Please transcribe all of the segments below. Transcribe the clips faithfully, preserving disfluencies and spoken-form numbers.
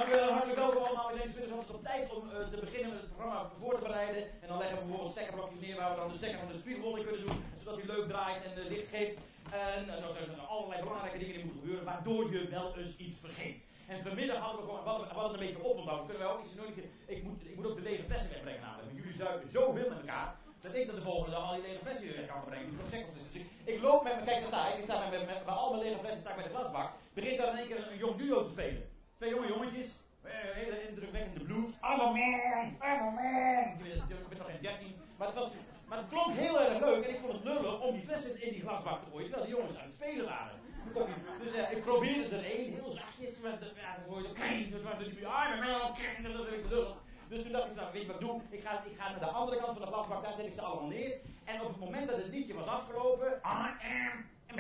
Dank u wel, hartelijk welkom allemaal. We zijn inmiddels altijd op tijd om uh, te beginnen met het programma voor te bereiden. En dan leggen we bijvoorbeeld stekkerblokjes neer waar we dan de stekker van de spiegelrol in kunnen doen. Zodat hij leuk draait en uh, licht geeft. En uh, dan zijn er allerlei belangrijke dingen die moeten gebeuren, waardoor je wel eens iets vergeet. En vanmiddag hadden we gewoon, we hadden, we hadden een beetje oponthoud. Kunnen wij ook iets doen? Ik moet, ik moet ook de lege flessen wegbrengen namelijk. Want jullie zuipen zoveel met elkaar. Dat ik dat de volgende dag al die lege flessen weer weg kan brengen. Die dus ik, ik loop met me, kijk daar sta ik. Ik sta met, met, met, met al mijn lege flessen sta ik bij de glasbak. Begint daar in één keer een, een jong duo te spelen. Twee jonge jongetjes. Hele indrukwekkende blues. I'm a man, I'm a man. Ik ben, ik ben nog geen dertien. Maar het, was, maar het klonk heel erg leuk. En ik vond het lullig om die flessen in die glasbak te gooien. Terwijl die jongens aan het spelen waren. Dus uh, ik probeerde er één, heel zachtjes. Met de, ja, dan hoor je dat. Het was die I'm a man. Dat vind ik lullig. Dus toen dacht ik, nou, weet je wat ik doe? Ik ga, ik ga naar de andere kant van de glasbak. Daar zet ik ze allemaal neer. En op het moment dat het liedje was afgelopen. I am a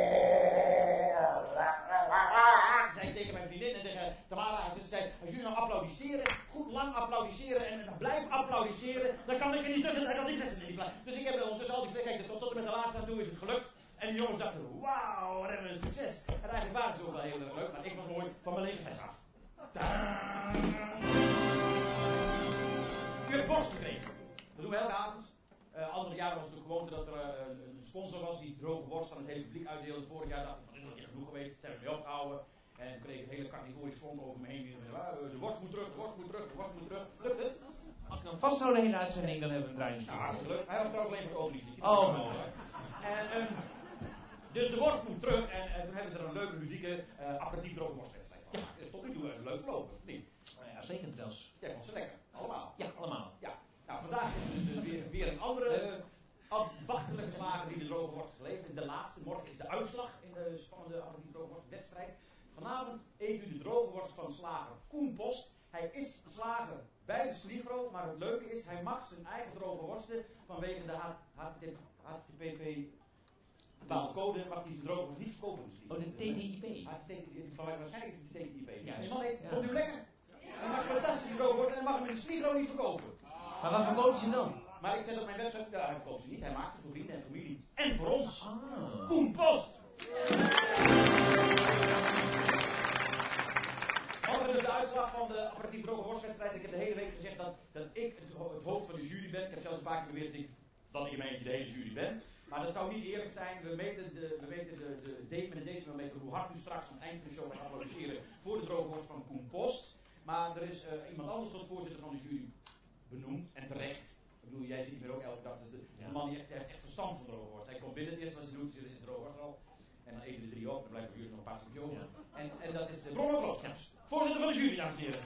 man. Zei ik tegen mijn vriendin en tegen Tamara. Ze zei, als jullie nou applaudisseren, goed lang applaudisseren en dan blijf applaudisseren, dan kan ik er niet tussen, dan kan die vesten in die plaats. Dus ik heb ondertussen altijd gezegd, kijk, tot, tot en met de laatste aan toe is het gelukt. En de jongens dachten, wauw, wat hebben we een succes. En eigenlijk waren ze ook wel heel erg leuk, maar ik was mooi van mijn lege vest af. Tadaa. U hebt worst gekregen. Dat doen we elke avond. Uh, andere jaren was het de gewoonte dat er uh, een sponsor was die droge worst aan het hele publiek uitdeelde. Vorig jaar dacht ik van, is dat een keer genoeg geweest? Dat zijn we mee opgehouden. En ik kreeg een hele carnivorisch front over me heen. Uh, de worst moet terug, de worst moet terug, de worst moet terug. Lukt het? Als ik dan vasthouden in de uitzending, dan hebben we een draaiing. Nou, hartstikke leuk. Hij was trouwens alleen voor de openingsliedje. Oh. En, um, dus de worst moet terug. En uh, toen hebben we er een leuke muzieke uh, aperitief droge worstwedstrijd van. Ja, dus tot nu toe is het leuk verlopen. Nee. Nou ja, zeker zelfs. Jij vond ze lekker. Allemaal. Ja, allemaal. Ja. Nou, vandaag is dus uh, weer, weer een andere uh, afwachtelijke slager die de droge worst geleverd. De laatste. Morgen is de uitslag in de spannende aperitief droge worstwedstrijd. Vanavond eet u de droge worst van slager Koen Post. Hij is slager bij de Sligro, maar het leuke is, hij mag zijn eigen droge worsten vanwege de H T T P bepaalde mag hij zijn droge worst niet verkopen. Oh, de T T I P. Waarschijnlijk is het de T T I P. Ja, en man heet, ja. Vond u lekker? Hij mag fantastische droge worst en hij mag hem in de Sligro niet verkopen. Maar waar verkoopt ze dan? Maar ik zet op mijn website, ja, hij verkoopt ze niet. Hij maakt ze voor vrienden en familie. En voor ons. Ah. Koen Post. Morgen de uitslag van de aperitief droge worstwedstrijd. Ik heb de hele week gezegd dat, dat ik het, het hoofd van de jury ben. Ik heb zelfs een paar keer beweerd dat ik in mijn eentje de hele jury ben. Maar dat zou niet eerlijk zijn. We meten de, we meten de, de, de met de decimaal meter hoe hard u straks aan het eind van de show gaat applaudisseren voor de droge worst van Koen Post. Maar er is uh, iemand anders tot voorzitter van de jury benoemd en terecht. Ik bedoel, jij ziet hier ook elke dag. Dus de, ja. de man die echt, heeft echt verstand van droge worst. Hij komt binnen, het eerste wat hij doet is de droge worst al. En dan eten de drie op, dan blijven voor jullie nog een paar stukjes over. Ja. En, en dat is de Bronno Kloos, voorzitter van de jury, dames en heren.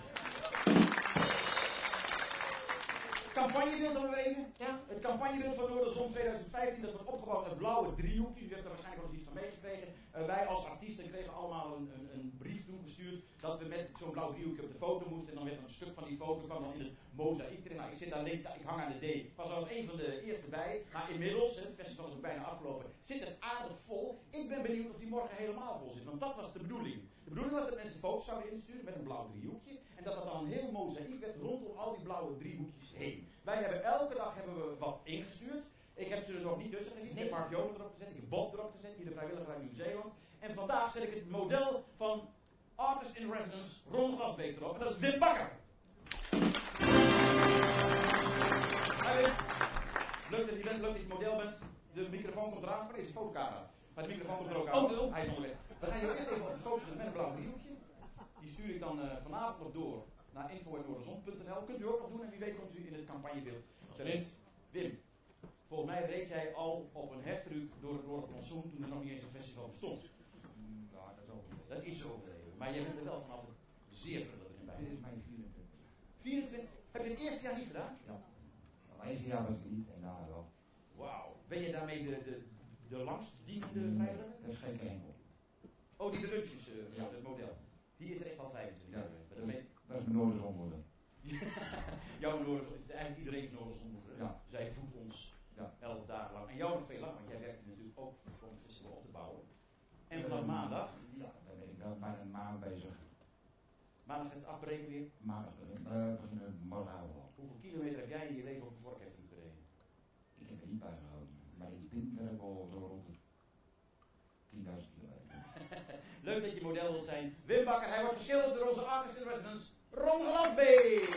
Het campagnebeeld hebben we even. Ja. Het campagnebeeld van Noorderzon twintig vijftien, dat wordt opgebouwd uit blauwe driehoekjes. U hebt er waarschijnlijk wel eens iets van meegekregen. Uh, wij als artiesten kregen allemaal een, een, een brief toegestuurd dat we met zo'n blauw driehoekje op de foto moesten. En dan werd een stuk van die foto kwam dan in het mozaïek erin. Nou, ik zit daar links, ik hang aan de D. Ik was als een van de eerste bij. Maar inmiddels, het festival is ook bijna afgelopen, zit het aardig vol. Ik ben benieuwd of die morgen helemaal vol zit. Want dat was de bedoeling. De bedoeling was dat mensen foto's zouden insturen met een blauw driehoekje. En dat dat dan een heel mozaïek werd rondom al die blauwe driehoekjes heen. Wij hebben elke dag hebben we wat ingestuurd. Ik heb ze er nog niet tussen gezien. Ik heb Mark Jonen erop gezet. Ik heb Bob erop gezet. Hier de vrijwilliger uit Nieuw-Zeeland. En vandaag zet ik het model van Artist in Residence Ron Gasbeek erop. En dat is Wim Bakker. Hi Wim. Leuk dat je bent. Leuk dat je het model bent. De microfoon komt eraan. Maar deze is de fotocamera. Maar de microfoon komt er ook aan. Oh, Hij is onderweg. We gaan hier eerst even op de foto zetten met een blauw driehoekje. Die stuur ik dan uh, vanavond nog door naar info at noorderzon punt n l. Kunt u ook nog doen en wie weet komt u in het campagnebeeld terecht. Wim, volgens mij reed jij al op een heftruck door het Noordelijk Plantsoen toen er nog niet eens een festival bestond. Mm, nou, dat is overdreven. Dat is iets overdreven. Maar jij bent er wel vanaf het zeer prille begin bij. Dit is mijn vierentwintig. vierentwintig? Heb je het eerste jaar niet gedaan? Ja. Het eerste jaar was ik niet en daarna wel. Wauw. Ben je daarmee de, de, de langst dienende Nee, vrijwilliger? dat is geen enkel. Oh, die de lunches, uh, Ja. het model. Die is er echt al vijfentwintig. Ja, Maar dat, dat is, dat is mijn Noorderzonmoeder. Jouw Noorderzon, het is eigenlijk iedereen's Noorderzonmoeder. Ja. Zij voedt ons Ja. elf dagen lang. En jou nog veel langer, want jij werkt natuurlijk ook om het festival op te bouwen. En vanaf maandag? Ja, daar ben ik al bijna een maand bezig. Maandag gaat het afbreken weer? Maandag uh, beginnen we morgenavond al. Hoeveel kilometer heb jij in je leven op een vorkhefting gereden? Ik heb er niet bij gehouden. Maar in die pinter heb ik al zo rond de tienduizend kilometer. Leuk dat je model wilt zijn. Wim Bakker, hij wordt geschilderd door onze artist in residence, Ron Glasbeek.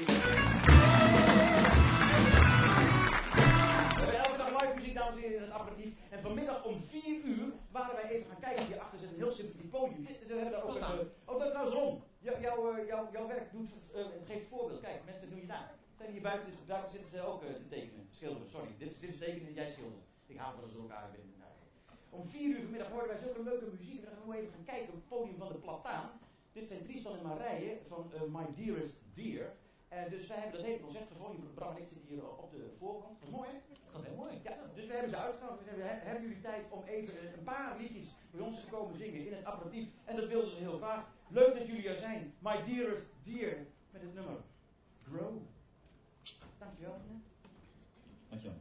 We hebben elke dag live muziek, dames en heren, in het aperitief. En vanmiddag om vier uur waren wij even gaan kijken. Hierachter zit een heel sympathiek podium. We hebben daar ook een... Uh, oh, dat is trouwens Ron. Jou, jou, uh, jou, jouw werk doet, uh, geeft voorbeeld. Kijk, mensen, doen je na. Zijn hier buiten, dus buiten zitten ze ook uh, te tekenen. Schilderen, sorry. Dit is, dit is tekenen en jij schildert. Ik haal wel eens door elkaar. Ben. Nou. Om vier uur vanmiddag hoorden wij zulke leuke muziek. En dan gaan we even gaan kijken op het podium van de Plataan. Dit zijn Tristan en Marije van uh, My Dearest Dear. En dus wij hebben dat hele concert gezongen. Bram en ik zitten hier op de voorgrond. Dat is mooi, hè? Dat gaat heel mooi. Ja, dus we hebben ze uitgenodigd. We hebben, hebben jullie tijd om even een paar liedjes bij ons te komen zingen in het aperitief. En dat wilden ze heel graag. Leuk dat jullie er zijn. My Dearest Dear. Met het nummer Grow. Dankjewel. Dankjewel.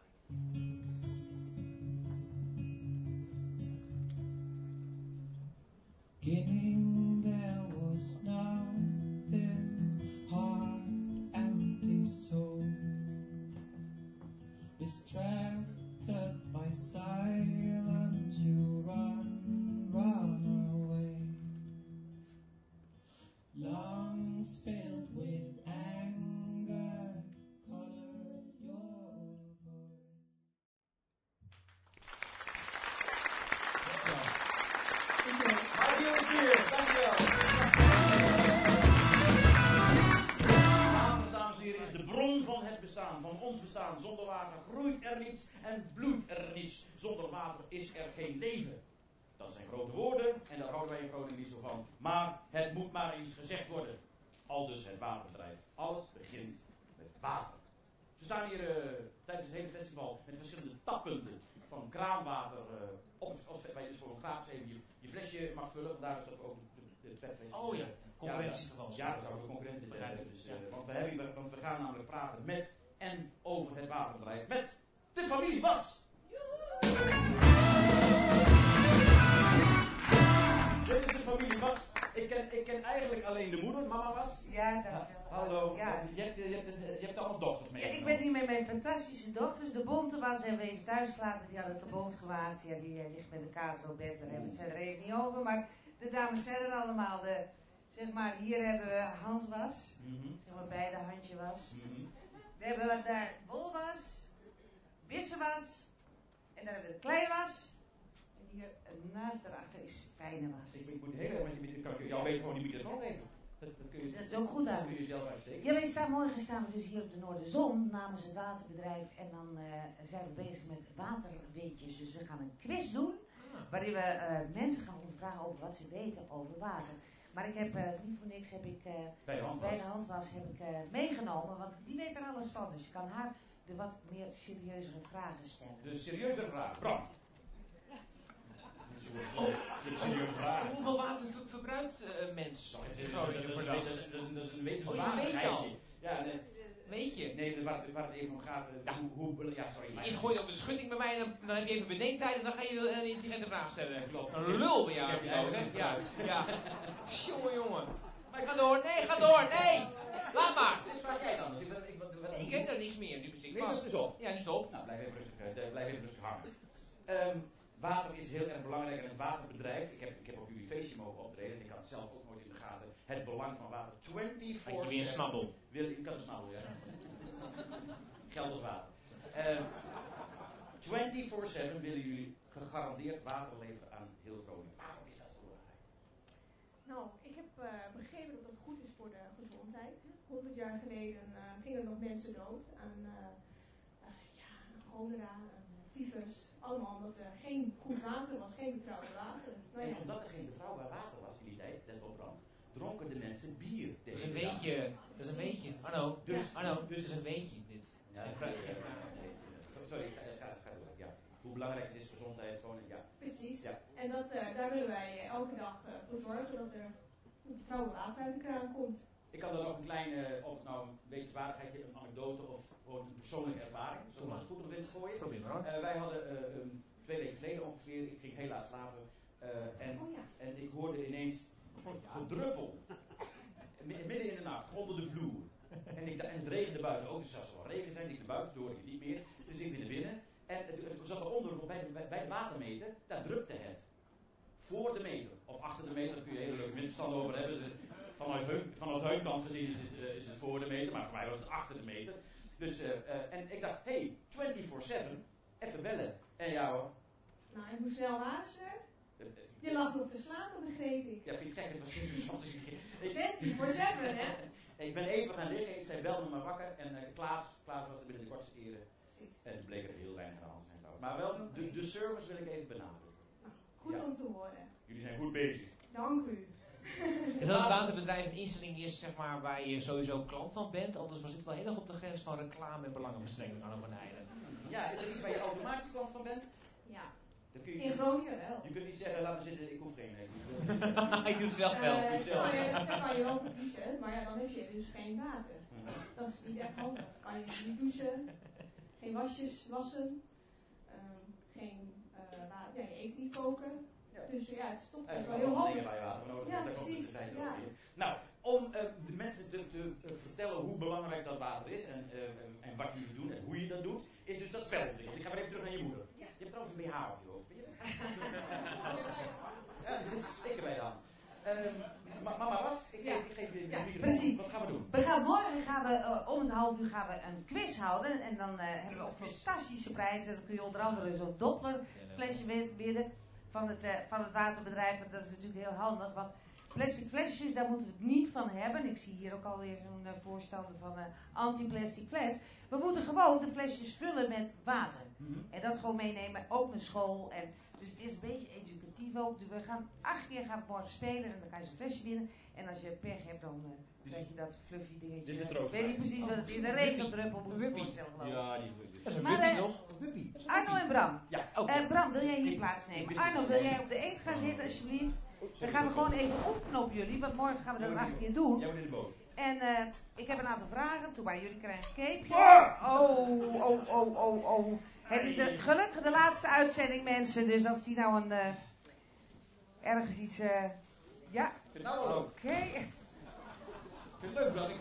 Beginning there was nothing, heart empty soul, distracted by silence, you run, run away. Lungs filled with anger colored your voice. My Dearest Dear, dankjewel. Water, dames en heren, is de bron van het bestaan, van ons bestaan. Zonder water groeit er niets en bloeit er niets. Zonder water is er geen leven. Dat zijn grote woorden en daar houden wij in Groningen niet zo van. Maar het moet maar eens gezegd worden. Aldus het waterbedrijf. Alles begint met water. We staan hier uh, tijdens het hele festival met verschillende tappunten. Van kraanwater uh, op het, als, waar je dus gewoon gratis even je, je flesje mag vullen. Vandaar is dat we ook de, de petflesjes... Oh ja, concurrentiegeval. Ja, dat zou een concurrentie hebben. Dus, uh, want, we hebben, hier- want we gaan namelijk praten met en over het waterbedrijf. Met de familie Was. Dit is de familie Was. Ik ken, ik ken eigenlijk alleen de moeder, mama Was. Ja, dankjewel. Hallo. Ja. Je, hebt, je, hebt, je hebt allemaal dochters mee. Ja, ik ben hier met mijn fantastische dochters. De bonte was hebben we even thuis gelaten. Die hadden het te bont gemaakt. Ja, die uh, ligt met een kater op bed. Daar hebben we het verder even niet over. Maar de dames verder allemaal. De, zeg maar, hier hebben we handwas. Mm-hmm. Zeg maar, beide handje was. Mm-hmm. We hebben wat daar wolwas. Wisselwas. En dan hebben we de kleinwas. En hier uh, naast daarachter is fijne was. Ik, ik moet heel erg met je microfoon. Kan ik jou beter gewoon die microfoon geven? Dat, dat kun je, Dat is ook goed dat aan. kun je zelf uitsteken. Ja, wij staan morgen staan we dus hier op de Noorderzon namens het waterbedrijf en dan uh, zijn we bezig met waterweetjes. Dus we gaan een quiz doen waarin we uh, mensen gaan ondervragen over wat ze weten over water. Maar ik heb uh, niet voor niks heb ik uh, Bij de handwas. bij de handwas heb ik uh, meegenomen, want die weet er alles van. Dus je kan haar de wat meer serieuzere vragen stellen. Dus serieuze vraag. Bram. Oh, serieuze vraag. Hoeveel water ver- verbruikt uh, een mens Dat is in een- Groningen dat per is dag? een- dat is een- dat is een Oh, is een wetenswaardigheidje. weetje Ja, nee, Weet je? nee, waar, het- waar het even om gaat. uh, Ja. Hoe, hoe, ja, sorry. maar- Eerst gooi je op de schutting bij mij en dan, dan heb je even bedenktijd en dan ga je een intelligente vraag stellen. Klopt. Een lul bij jou Ik heb heb je ook, hè? je Ja, eigenlijk ja. Jongen, jongen. Maar ga door, nee, ga door, nee! Laat maar! Dit vraag jij dan. Dus ik, ben- ik, wat- wat- Nee, ik heb er niks meer, nu zit ik Nee, dat is vast. dus op. Ja, nu stop. Nou, blijf even rustig, uh, blijf even rustig hangen. Ehm, water is heel erg belangrijk en het waterbedrijf. Ik heb, ik heb op jullie feestje mogen optreden en ik had zelf ook nooit in de gaten het belang van water. vierentwintig Had je weer een snabbel. Wil, ik had een snabbel, ja. Geld als water. Ehm vierentwintig zeven willen jullie gegarandeerd water leveren aan heel Groningen. Waarom is dat zo belangrijk? Nou, ik heb uh, begrepen dat dat goed is voor de gezondheid. honderd jaar geleden uh, gingen er nog mensen dood aan, uh, uh, ja, aan cholera, aan uh, tyfus. Allemaal omdat er geen goed water was, geen betrouwbaar water. Nou En ja, omdat er geen betrouwbaar water was in die tijd, let op Bram, dronken de mensen bier. Dat is een weetje. Dat is een weetje. Arno, Dus, Arno, dus het is een weetje dit. Ja, Geen vraag, geen nee, vraag. nee, nee. Sorry, ik ga, ga, ga door. Ja. Hoe belangrijk het is gezondheid, gewoon, ja. precies. Ja. En dat, uh, daar willen wij uh, elke dag uh, voor zorgen dat er betrouwbaar water uit de kraan komt. Ik kan dan nog een kleine, of het nou een wetenswaardigheidje, een anekdote of gewoon een persoonlijke ervaring, zo maar goed op in te gooien. Probeer maar hoor. Uh, wij hadden uh, um, twee weken geleden ongeveer, ik ging heel laat slapen uh, en, Oh ja. en ik hoorde ineens gedruppel. Midden in de nacht, onder de vloer. En, ik, en het regende buiten ook, dus het zou wel regen zijn, ik naar buiten, toen hoorde ik het niet meer. Dus ik ging naar binnen en het, het zat eronder, bij de, bij de watermeter, daar drupte het. Voor de meter, of achter de meter. misverstand over hebben. Dus, vanuit, hun, vanuit hun kant gezien is het, uh, is het voor de meter, maar voor mij was het achter de meter. Dus, uh, uh, en ik dacht, hé, hey, vierentwintig zeven, even bellen. En jou hoor. Nou, ik moest wel waarschuwen. Uh, uh, Je lag nog te slapen, begreep ik. Ja, vind je gek, het was niet zo vierentwintig zeven, hè? Ik ben even gaan liggen, ik zei belde me wakker en uh, Klaas, Klaas was er binnen de kortste keren. Precies. En het bleek er heel weinig aan de hand zijn trouwens. Maar wel, de, de service wil ik even benadrukken. Nou, goed Ja. om te horen. Jullie zijn goed bezig. Dank u. Is dat het waterbedrijf een instelling is, zeg maar, waar je sowieso klant van bent? Anders was dit wel heel erg op de grens van reclame en belangenverstrengeling aan Van Heijden. Ja, is er iets waar je automatisch klant van bent? Ja, Dan kun je, in Groningen wel. je kunt niet zeggen, laat me zitten, ik hoef geen. Ik doe het zelf wel. Eh, Doe zelf. kan je, daar kan je wel voor kiezen, maar ja, dan heb je dus geen water. Dat is niet echt handig. Kan je niet douchen, geen wasjes wassen, um, geen, uh, wa- ja, je eet niet koken. Ja. Dus ja, het is toch Er echt zijn wel heel allemaal dingen handig. waar je water voor nodig Ja, hebt. Daar komt precies. de tijd Ja. ook weer. Nou, om uh, de mensen te, te uh, vertellen hoe belangrijk dat water is en, uh, en wat jullie doen en hoe je dat doet, is dus dat spel ontwikkeld. Ik ga maar even terug naar je moeder. Je hebt trouwens een B H op je hoofd, weet je dat? Ja, dit is zeker bij de hand. Um, ma- mama was, ik geef, ik geef je de Ja, microfoon. precies. Wat gaan we doen? We gaan morgen gaan we, uh, om het half uur gaan we een quiz houden. En dan uh, hebben we ook fantastische prijzen. Dan kun je onder andere zo'n Doppler flesje win- winnen van het, uh, van het waterbedrijf. En dat is natuurlijk heel handig. Want plastic flesjes, daar moeten we het niet van hebben. Ik zie hier ook alweer zo'n uh, voorstander van uh, anti-plastic fles. We moeten gewoon de flesjes vullen met water. Mm-hmm. En dat gewoon meenemen, ook naar school. En dus het is een beetje educatief ook. Dus we gaan acht keer gaan we morgen spelen en dan kan je zo'n flesje winnen. En als je pech hebt, dan uh, Dus- krijg je dat fluffy dingetje. Dit is een Ik troostprijs. weet niet precies wat het is. Een Oh, regendruppel moet je je Wuppie. voorstellen geloof ik. Ja, die voel Dat is een Maar, wuppie, eh, toch? Wuppie. Arno en Bram. Ja, Oké. Eh, Bram, wil jij hier Ik- plaatsnemen? ik wist Arno, het wil niet. jij op de eend gaan zitten alsjeblieft? Dan Sorry, gaan we sorry. gewoon even oefenen op jullie, want morgen gaan we dat Jij moet acht in- keer doen. Jij moet in de boot. En uh, ik heb een aantal vragen. Toen maar jullie krijgen een capeje. Ah! Oh, oh, oh, oh, oh. Het is de, gelukkig de laatste uitzending, mensen. Dus als die nou een... Uh, ergens iets... Uh, ja, Ik vind het nou wel leuk. oké. Ik vind het leuk dat ik...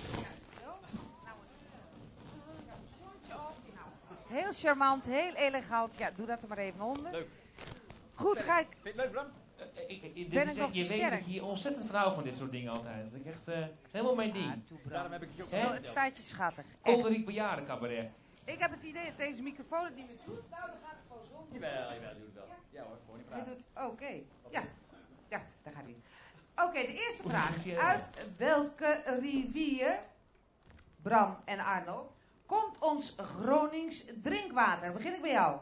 Heel charmant, heel elegant. Ja, doe dat er maar even onder. Leuk. Goed, ga ik... Vind je het leuk, Bram? Eh, ik, ik, dit Ben is ik echt- nog je weet dat versterkt? ik hier ontzettend van hou van dit soort dingen altijd. Dat is echt uh, helemaal mijn ding. Ah, toe, Bram. Daarom heb ik je ook Hè? Zo, zo het staat je schattig. Echt. Kolderiek bejaardencabaret. Ik heb het idee dat deze microfoon het niet meer doet. Nou, dan gaat het gewoon zo. Jawel, jawel, doe het wel. Ja hoor, gewoon niet Hij praten. doet... Oké. Ja. Ja, daar gaat hij. Oké, de eerste Oeh, vraag. ja. Uit welke rivier, Bram en Arno, komt ons Gronings drinkwater? Begin ik bij jou.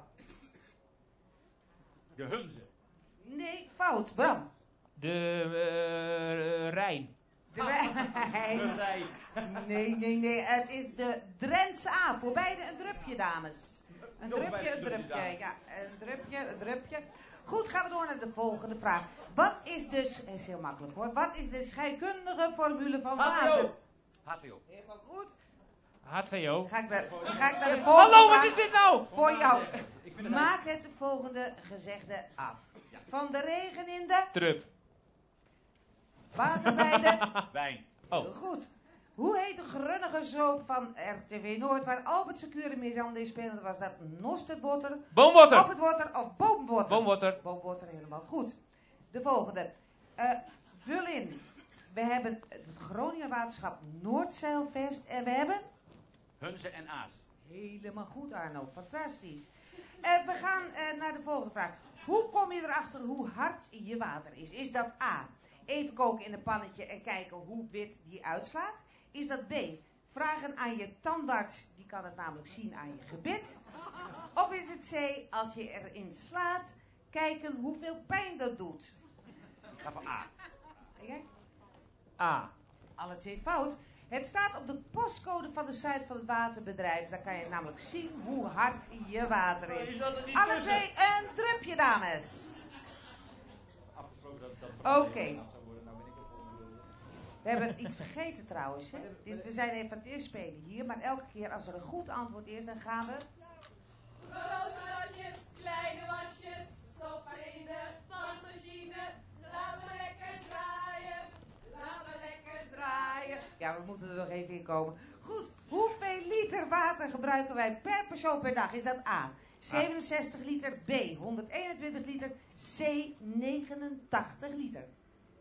De Hunze. Nee, fout. Bram. De uh, Rijn. De Rijn. De Rijn. Nee, nee, nee. Het is de Drentse A. Voor beide een drupje, dames. Een Zo, voor drupje, beide een een drupje, drupje. dames. Ja, een drupje, een drupje. Goed, gaan we door naar de volgende vraag. Wat is dus... is heel makkelijk hoor. Wat is de scheikundige formule van water? H twee O. Helemaal goed. H twee O. Ga ik naar, dan ga ik naar de volgende Hallo, wat vraag is dit nou? voor jou. Ik vind het Maak het volgende gezegde af. Van de regen in de Trup. water bij de... wijn. Oh. Heel goed. Hoe heet de grunnige soap van R T V Noord waar Albert Secure en Miranda in speelden? Was dat Nostedwater, Boomwater. Op het water of Boomwater? Boomwater. Boomwater, helemaal goed. De volgende. Uh, vul in. We hebben het Groninger Waterschap Noordzeilvest en we hebben... Hunze en Aas. Helemaal goed, Arno. Fantastisch. Uh, we gaan uh, naar de volgende vraag. Hoe kom je erachter hoe hard je water is? Is dat A, even koken in een pannetje en kijken hoe wit die uitslaat? Is dat B, vragen aan je tandarts, die kan het namelijk zien aan je gebit? Of is het C, als je erin slaat, kijken hoeveel pijn dat doet? Ik ga voor A. En jij? A. Alle twee fout. Het staat op de postcode van de site van het waterbedrijf. Daar kan je namelijk zien hoe hard je water is. Is dat er niet Alle tussen? twee een drupje, dames. Afgesproken dat dat Oké. okay. zou worden. Nou ben ik er voor. We hebben iets vergeten trouwens. Hè? Dit, we zijn even aan het eerst spelen hier. Maar elke keer als er een goed antwoord is, dan gaan we... Grote wasjes, kleine wasjes, stop ze in de wasmachine. Laat me lekker draaien, laat me lekker draaien. Ja, we moeten er nog even in komen. Goed, hoeveel liter water gebruiken wij per persoon per dag? Is dat A, zevenenzestig liter, B, honderdeenentwintig liter, C, negenentachtig liter? Uh,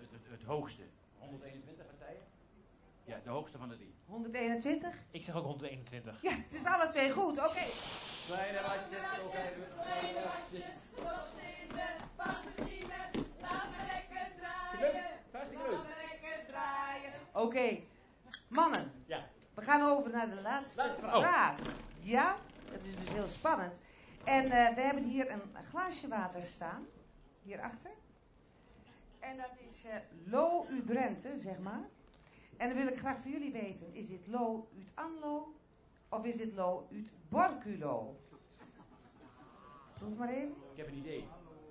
het, het hoogste. honderdeenentwintig, wat zei je? Ja, de hoogste van de drie. honderdeenentwintig? Ik zeg ook honderdeenentwintig. Ja, het is alle twee goed, oké. Okay. Kleine wasjes, kleine wasjes, stopsen in de wasmachine. Laat me lekker draaien. Hartstikke leuk. Laat me lekker draaien. Oké, okay. Mannen. Ja. We gaan over naar de laatste, laatste vraag. vraag. Ja, dat is dus heel spannend. En uh, we hebben hier een glaasje water staan. Hierachter. En dat is uh, Lo uit Drenthe, zeg maar. En dan wil ik graag van jullie weten, is dit Lo uit Anlo of is dit Lo uit Borculo? Proef maar even. Ik heb een idee.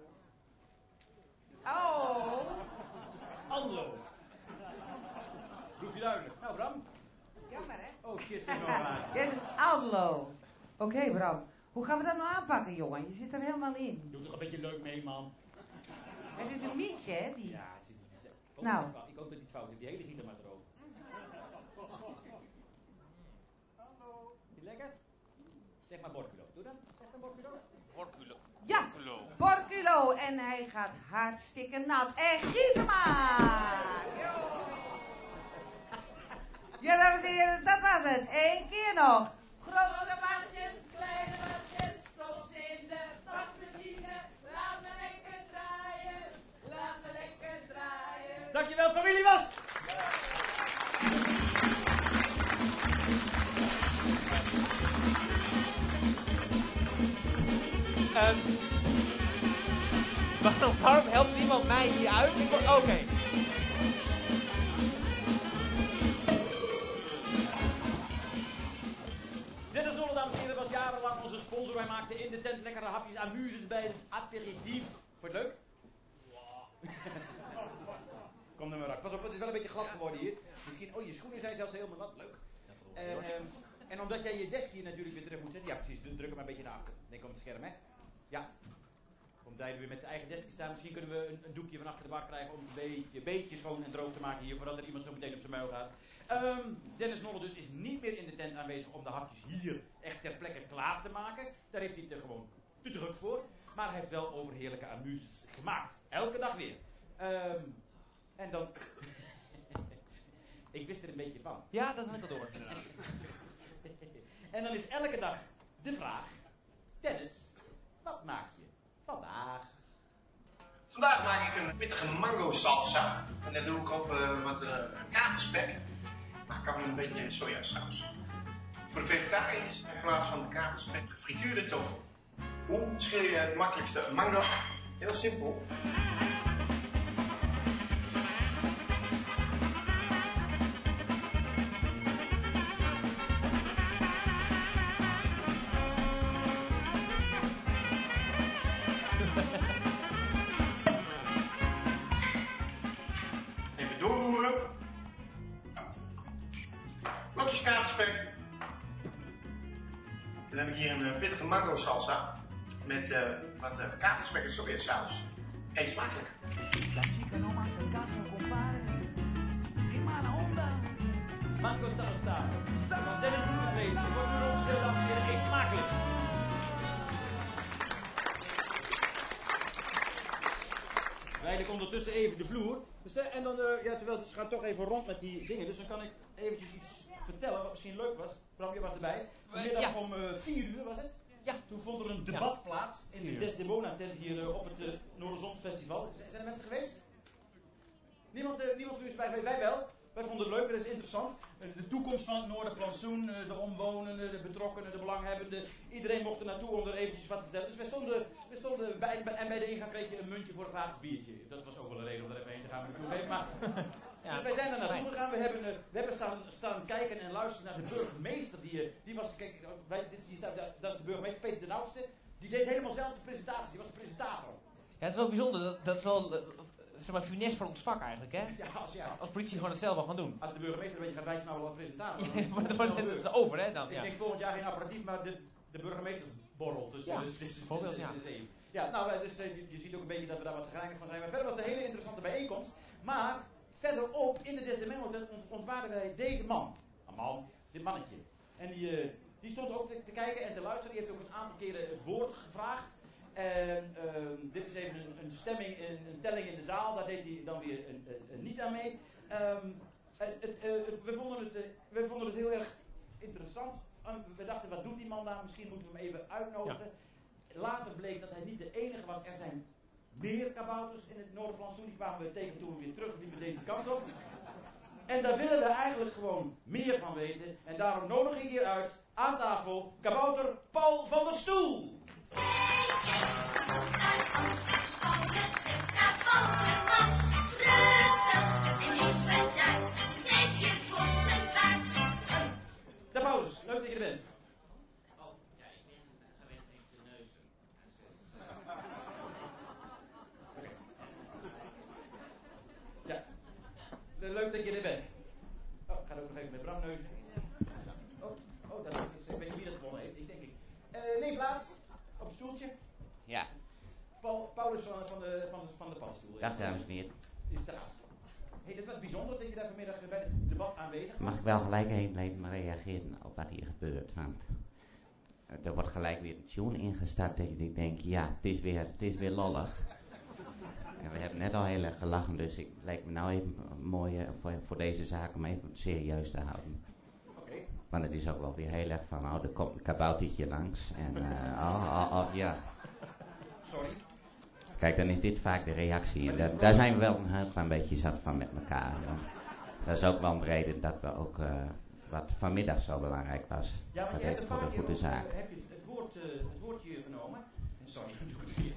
Oh! Anlo. Proef je duidelijk. Nou, Bram. Jammer, hè? Oh, shit, zeg nog maar. Jij zegt Anlo. Oké, okay, Bram. Hoe gaan we dat nou aanpakken, jongen? Je zit er helemaal in. Doe toch een beetje leuk mee, man. Het is een mietje, hè? Die... Ja, het is, het is, ook nou. niet fout. Ik hoop dat het niet fout is. Die hele gieter maar erover. Hallo. Is lekker? Zeg maar Borculo. Doe dan. Zeg dan Borculo. Borculo. Ja, Borculo. En hij gaat hartstikke nat. En giet hem maar. Ja, dames en heren, dat was het. Eén keer nog. Grote wasjes, kleine wasjes, stop ze in de wasmachine. Laat me lekker draaien, laat me lekker draaien. Dankjewel, familie was! Um, waarom, waarom helpt niemand mij hier uit? Oké. Okay. Dit is Zolle, dames en heren, was jarenlang onze sponsor. Wij maakten in de tent lekkere hapjes amuses bij het aperitief. Vond je het leuk? Kom er maar uit. Pas op, het is wel een beetje glad geworden hier. Misschien, oh, je schoenen zijn zelfs helemaal nat. Leuk. En, um, en omdat jij je desk hier natuurlijk weer terug moet zetten. Ja, precies. Druk hem maar een beetje naar achter. Denk op het scherm, hè? Ja. Komt hij weer met zijn eigen desk te staan. Misschien kunnen we een, een doekje van achter de bar krijgen om het een beetje, beetje schoon en droog te maken hier, voordat er iemand zo meteen op zijn muil gaat. Um, Dennis Nolle dus is niet meer in de tent aanwezig om de hapjes hier echt ter plekke klaar te maken. Daar heeft hij het er gewoon te druk voor. Maar hij heeft wel overheerlijke amuses gemaakt. Elke dag weer. Um, en dan... Ik wist er een beetje van. Ja, dat had ik al door. En dan is elke dag de vraag... Dennis, wat maak je vandaag? Vandaag maak ik een pittige mango salsa. En daar doe ik op uh, wat uh, katerspek. Maak ik af een beetje sojasaus. Voor de vegetariërs in plaats van de katerspek gefrituurde tofu. Hoe schil je het makkelijkste een mango? Heel simpel. Even doorroeren. Blokjes katerspek. Dan heb ik hier een uh, pittige mango salsa. Met uh, wat uh, katerspek en sojasaus. Eet smakelijk. La chica no más el caso, compadre. Qué mala onda. Mango salsa. Van Dennis is aanwezig. Er wordt nu rondgedeeld, dames en heren. Eet smakelijk. Rijd ik ondertussen even de vloer. Dus, uh, en dan, uh, ja, terwijl ze gaan toch even rond met die dingen. Dus dan kan ik eventjes iets vertellen wat misschien leuk was. Bram, je was erbij. Vanmiddag ja. om uh, vier uur was het. Ja, toen vond er een debat ja. plaats in de Desdemona tent hier uh, op het uh, Noorderzonfestival. Zijn er mensen geweest? Niemand, uh, niemand van u is bij, wij wel. Wij vonden het leuk, dat is interessant. Uh, de toekomst van het Noorderplantsoen, uh, de omwonenden, de betrokkenen, de belanghebbenden. Iedereen mocht er naartoe om er eventjes wat te vertellen. Dus wij stonden, wij stonden bij, bij, en bij de ingang kreeg je een muntje voor een gratis biertje. Dat was ook wel een reden om er even heen te gaan, maar naartoe. Maar, ja, dus wij zijn er naartoe gegaan. We hebben, uh, we hebben staan, staan kijken en luisteren naar de burgemeester. Die, uh, die was, kijk, wij, dit, die staat, dat is de burgemeester, Peter den Oudste. Die deed helemaal zelf de presentatie, die was de presentator. Ja, het is wel bijzonder. Dat, dat is wel... Uh, zeg maar, funest voor ons vak eigenlijk, hè? Ja, als, ja. als politie gewoon het zelf wel gaan doen. Als de burgemeester een beetje gaat wijzen naar wel als presentator. Ja, maar dan is het over, hè? Dan, ik ja. denk volgend jaar geen apparatief, maar de, de burgemeestersborrel. Dus, ja, dus, dus, bijvoorbeeld, dus, ja. dus, dus, ja, nou, dus, je, je ziet ook een beetje dat we daar wat zagrijnig van zijn. Maar verder was het een hele interessante bijeenkomst. Maar verderop in de Desdemona ont, ontwaarden wij deze man. Een man, dit mannetje. En die, uh, die stond ook te, te kijken en te luisteren. Die heeft ook een aantal keren het woord gevraagd. En uh, dit is even een, een stemming, een, een telling in de zaal. Daar deed hij dan weer een, een, een niet aan mee. Um, het, het, uh, het, we, vonden het, uh, we vonden het heel erg interessant. Uh, we dachten, wat doet die man daar? Misschien moeten we hem even uitnodigen. Ja. Later bleek dat hij niet de enige was. Er zijn meer kabouters in het Noorderplantsoen. Die kwamen we tegen toen we weer terug liepen deze kant op. En daar willen we eigenlijk gewoon meer van weten. En daarom nodig ik hier uit, aan tafel, kabouter Paul van der Stoel. Dag Paulus, leuk dat je er bent. Oh, ja, ik ben gewend even te neuzen. Okay. Ja, leuk dat je er bent. Oh, ik ga ook nog even met Bram neuzen. Oh, oh dat is, ik weet niet wie dat gewonnen heeft, ik denk ik. Uh, neem plaats, op een stoeltje. Ja. Paul, Paulus van, van de, van de, van de paddenstoel. Dag dames en heren. Is de gast. Hey, dit was bijzonder dat je daar vanmiddag bij het debat aanwezig was. Mag ik wel gelijk heen blijven reageren op wat hier gebeurt, want uh, er wordt gelijk weer een tune ingestart dat ik denk, ja, het is weer, het is weer lollig. En we hebben net al heel erg gelachen, dus het lijkt me nou even mooi uh, voor, voor deze zaak om even serieus te houden. Okay. Want het is ook wel weer heel erg van, oh, er komt een kaboutertje langs en uh, oh, oh, oh, ja. Sorry. Kijk, dan is dit vaak de reactie. En da- daar zijn we wel een heel klein beetje zat van met elkaar. Ja. Dat is ook wel een reden dat we ook, uh, wat vanmiddag zo belangrijk was. Ja, want dat je hebt een voor paar de keer goede zaak. Ook, uh, heb je het, het, woord, uh, het woordje genomen. Sorry, ik doe het weer.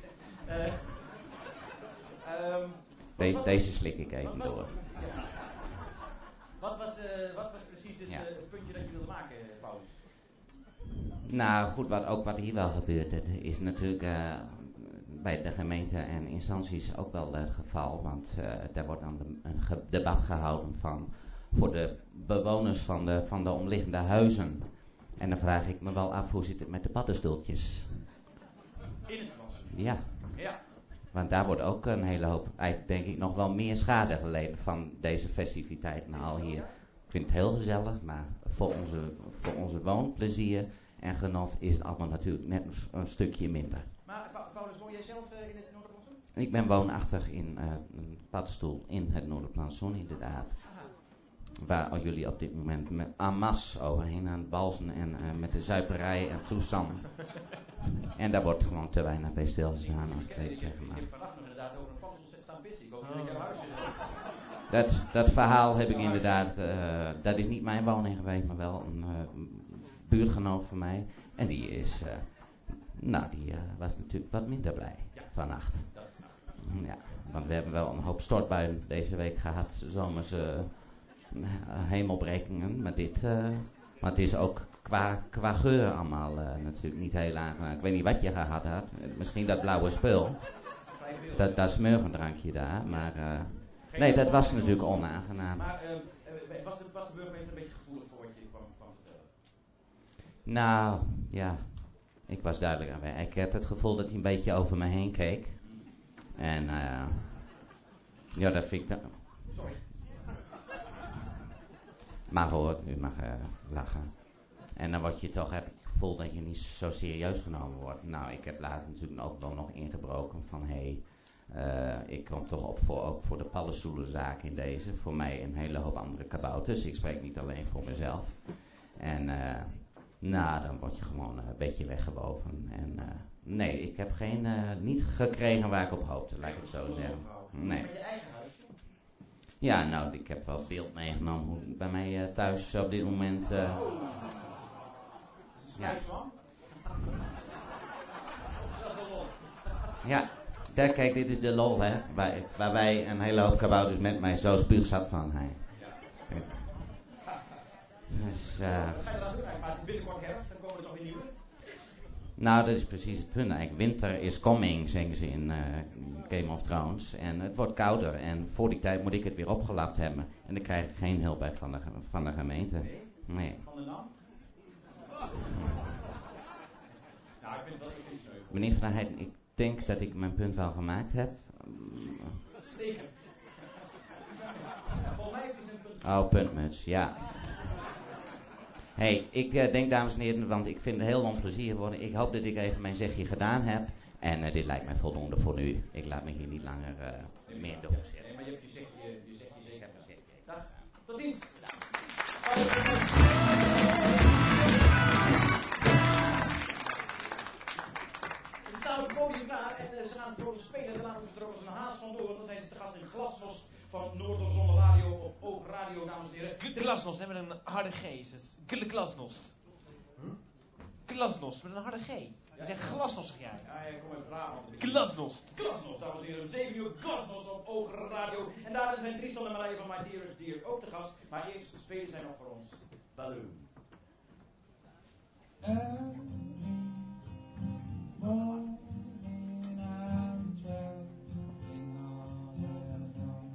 Uh, um, De- wat, deze slik ik even wat, door. Wat, ja. wat, was, uh, wat was precies het, Ja. uh, het puntje dat je wilde maken, Paulus? Nou goed, wat, ook wat hier wel gebeurt, het is natuurlijk uh, bij de gemeente en instanties ook wel het geval. Want uh, daar wordt dan de, een ge- debat gehouden van, voor de bewoners van de, van de omliggende huizen. En dan vraag ik me wel af, hoe zit het met de paddenstoeltjes? In het was. Ja. Ja. Want daar wordt ook een hele hoop, eigenlijk denk ik nog wel meer schade geleden van deze festiviteiten al hier. Ik vind het heel gezellig, maar voor onze, voor onze woonplezier en genot is het allemaal natuurlijk net een, een stukje minder. Maar pa- Paulus, woon jij zelf uh, in het Noorderplantsoen? Ik ben woonachtig in uh, een paddenstoel in het Noorderplantsoen inderdaad. Waar jullie op dit moment met en masse overheen aan het balzen en uh, met de zuiperij en toestand. En daar wordt gewoon te weinig bij stilgestaan als ik het zeg maar. Ik heb vannacht nog inderdaad over een paddenstoel staan pissen. Ik hoop dat ik jouw huis zit. Dat, dat verhaal heb ik inderdaad, uh, dat is niet mijn woning geweest, maar wel een uh, buurtgenoot van mij. En die is, uh, nou die uh, was natuurlijk wat minder blij Ja. vannacht. Dat is Ja, want we hebben wel een hoop stortbuien deze week gehad, zomerse uh, hemelbrekingen. Maar dit, uh, maar het is ook qua, qua geur allemaal uh, natuurlijk niet heel aangenaam. Ik weet niet wat je gehad had, misschien dat blauwe spul, dat, dat smurfendrankje daar, maar uh, nee, dat was natuurlijk onaangenaam. Maar uh, was, de, was de burgemeester een beetje gevoelig voor wat je kwam van vertellen? Nou, ja, ik was duidelijk aanwezig. Ik had het gevoel dat hij een beetje over me heen keek. En uh, ja, dat vind ik dan... Sorry. Mag hoor, u mag uh, lachen. En dan word je toch, heb ik het gevoel dat je niet zo serieus genomen wordt. Nou, ik heb later natuurlijk ook wel nog ingebroken van, hé, hey, uh, ik kom toch op voor, ook voor de paddenstoelenzaak in deze. Voor mij een hele hoop andere kabouters. Ik spreek niet alleen voor mezelf. En uh, nou, dan word je gewoon uh, een beetje weggewoven. En uh, nee, ik heb geen, uh, niet gekregen waar ik op hoopte, laat ik het zo zeggen. Nee. Met je eigen huisje? Ja, nou, ik heb wel beeld meegenomen hoe het bij mij uh, thuis op dit moment... Uh, ja. Ja, daar, kijk, dit is de lol, hè. Waar, waar wij een hele hoop kabouters met mij zo spuugzat van zijn. Dus, uh, Wat ga je dan doen? Maar het is binnenkort herfst, dan komen er toch weer nieuwe? nou, dat is precies het punt. Eigenlijk, winter is coming, zeggen ze in uh, Game of Thrones. En het wordt kouder. En voor die tijd moet ik het weer opgelapt hebben. En dan krijg ik geen hulp bij van de, van de gemeente. Nee? Nee. Van de naam? Nou, ik vind het wel even sneu. Meneer Van der Heijden, ik denk dat ik mijn punt wel gemaakt heb. Zeker. Volgens mij is het een punt. Oh, puntmuts, ja. Hé, hey, ik uh, denk dames en heren, want ik vind het heel onplezier worden. Ik hoop dat ik even mijn zegje gedaan heb. En uh, dit lijkt mij voldoende voor nu. Ik laat me hier niet langer uh, meer door zitten. Nee, maar je hebt je zegje, je zegt je zeker. Dag. Tot ziens. Ze staan op het podium klaar en uh, ze gaan vrolijk spelen. Daarna moeten ze er ook als een haas van door. Dan zijn ze te gast in Glasnost van Noorderzon Radio op Oog Radio, dames en heren. Glasnost, hè, met een harde G is het. Glasnost. Huh? Glasnost, met een harde G. Je zegt glasnost, zeg jij. Ja, ja, kom uit Brabant. Glasnost. Glasnost, dames en heren. Om zeven uur Glasnost op Oog Radio. En daarin zijn Tristan en Marije van My Dearest Dear ook te gast. Maar eerst spelen zij nog voor ons Balloon. Every morning I'm traveling all alone.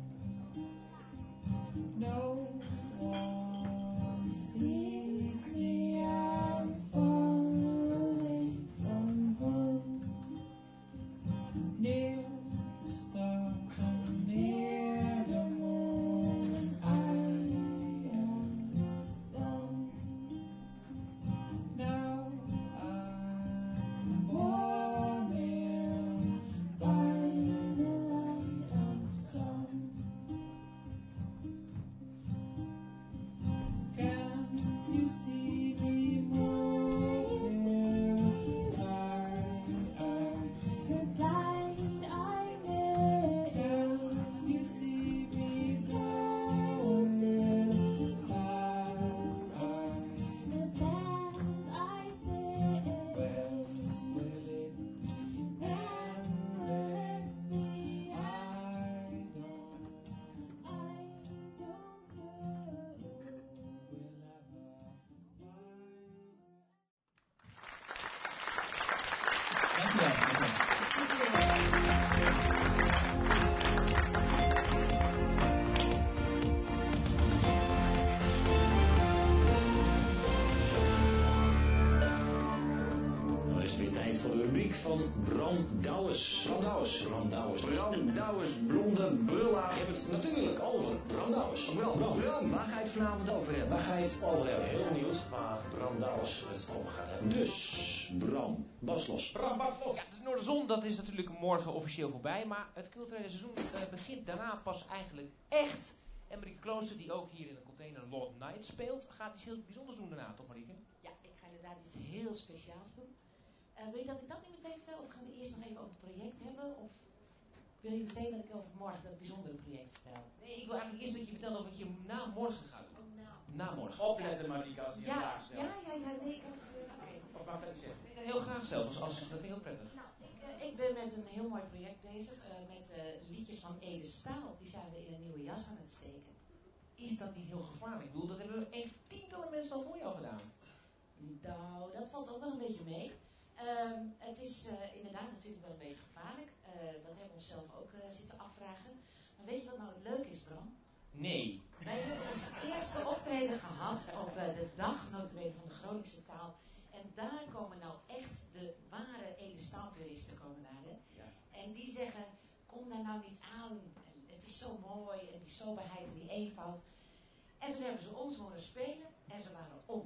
No one sees me, I'm far away from home. Near the stars and near the moon, I am alone. Now I'm warming by the light of sun. Can you see me moving? The blind eye may. Can you see me going by? The band I play. When will it end? Let me. I don't. I don't know. Will ever Dan is het weer tijd voor de rubriek van Bram Douwes. Bram Douwes. Bram Douwes. Bram Douwes, blonde brulla. Ik heb het natuurlijk over Bram Douwes. Bram, Bram, Bram. Waar ga je het vanavond over hebben? Waar ga je het over hebben? Heel benieuwd waar Bram Douwes het over gaat hebben. Dus, Bram, Baslos. Bram Baslos. Ja, de Noorderzon, dat is natuurlijk morgen officieel voorbij, maar het culturele seizoen uh, begint daarna pas eigenlijk echt. En Marieke Klooster, die ook hier in de container Lord Night speelt, gaat iets heel bijzonders doen daarna, toch Marieke? Ja, ik ga inderdaad iets heel speciaals doen. Uh, wil je dat ik dat nu meteen vertel? Of gaan we eerst nog even over het project hebben? Of wil je meteen dat ik over morgen dat bijzondere project vertel? Nee, ik wil eigenlijk eerst dat je vertelt over wat je na morgen gaat doen. Oh, nou. Na morgen. Opletten, Marieke, als je een Ja, vraag stelt. ja, ja, ja, nee, ik kan het uh, oké. Wat mag ik zeggen? Nee, heel graag zelfs, als, dat vind ik heel prettig. Nou, ik, uh, ik ben met een heel mooi project bezig. Uh, met uh, liedjes van Ede Staal. Die zijn we in een nieuwe jas aan het steken. Is dat niet heel gevaarlijk? Ik bedoel, dat hebben we echt tientallen mensen al voor jou gedaan. Nou, dat valt ook wel een beetje mee. Um, het is uh, inderdaad natuurlijk wel een beetje gevaarlijk. Uh, dat hebben we onszelf ook uh, zitten afvragen. Maar weet je wat nou het leuke is, Bram? Nee. Wij hebben ons eerste optreden gehad op uh, de dag notabene van de Groningse taal. En daar komen nou echt de ware Ede Staalpuristen komen daar. Hè? Ja. En die zeggen, kom daar nou niet aan. Het is zo mooi en die soberheid en die eenvoud. En toen hebben ze ons horen spelen en ze waren om.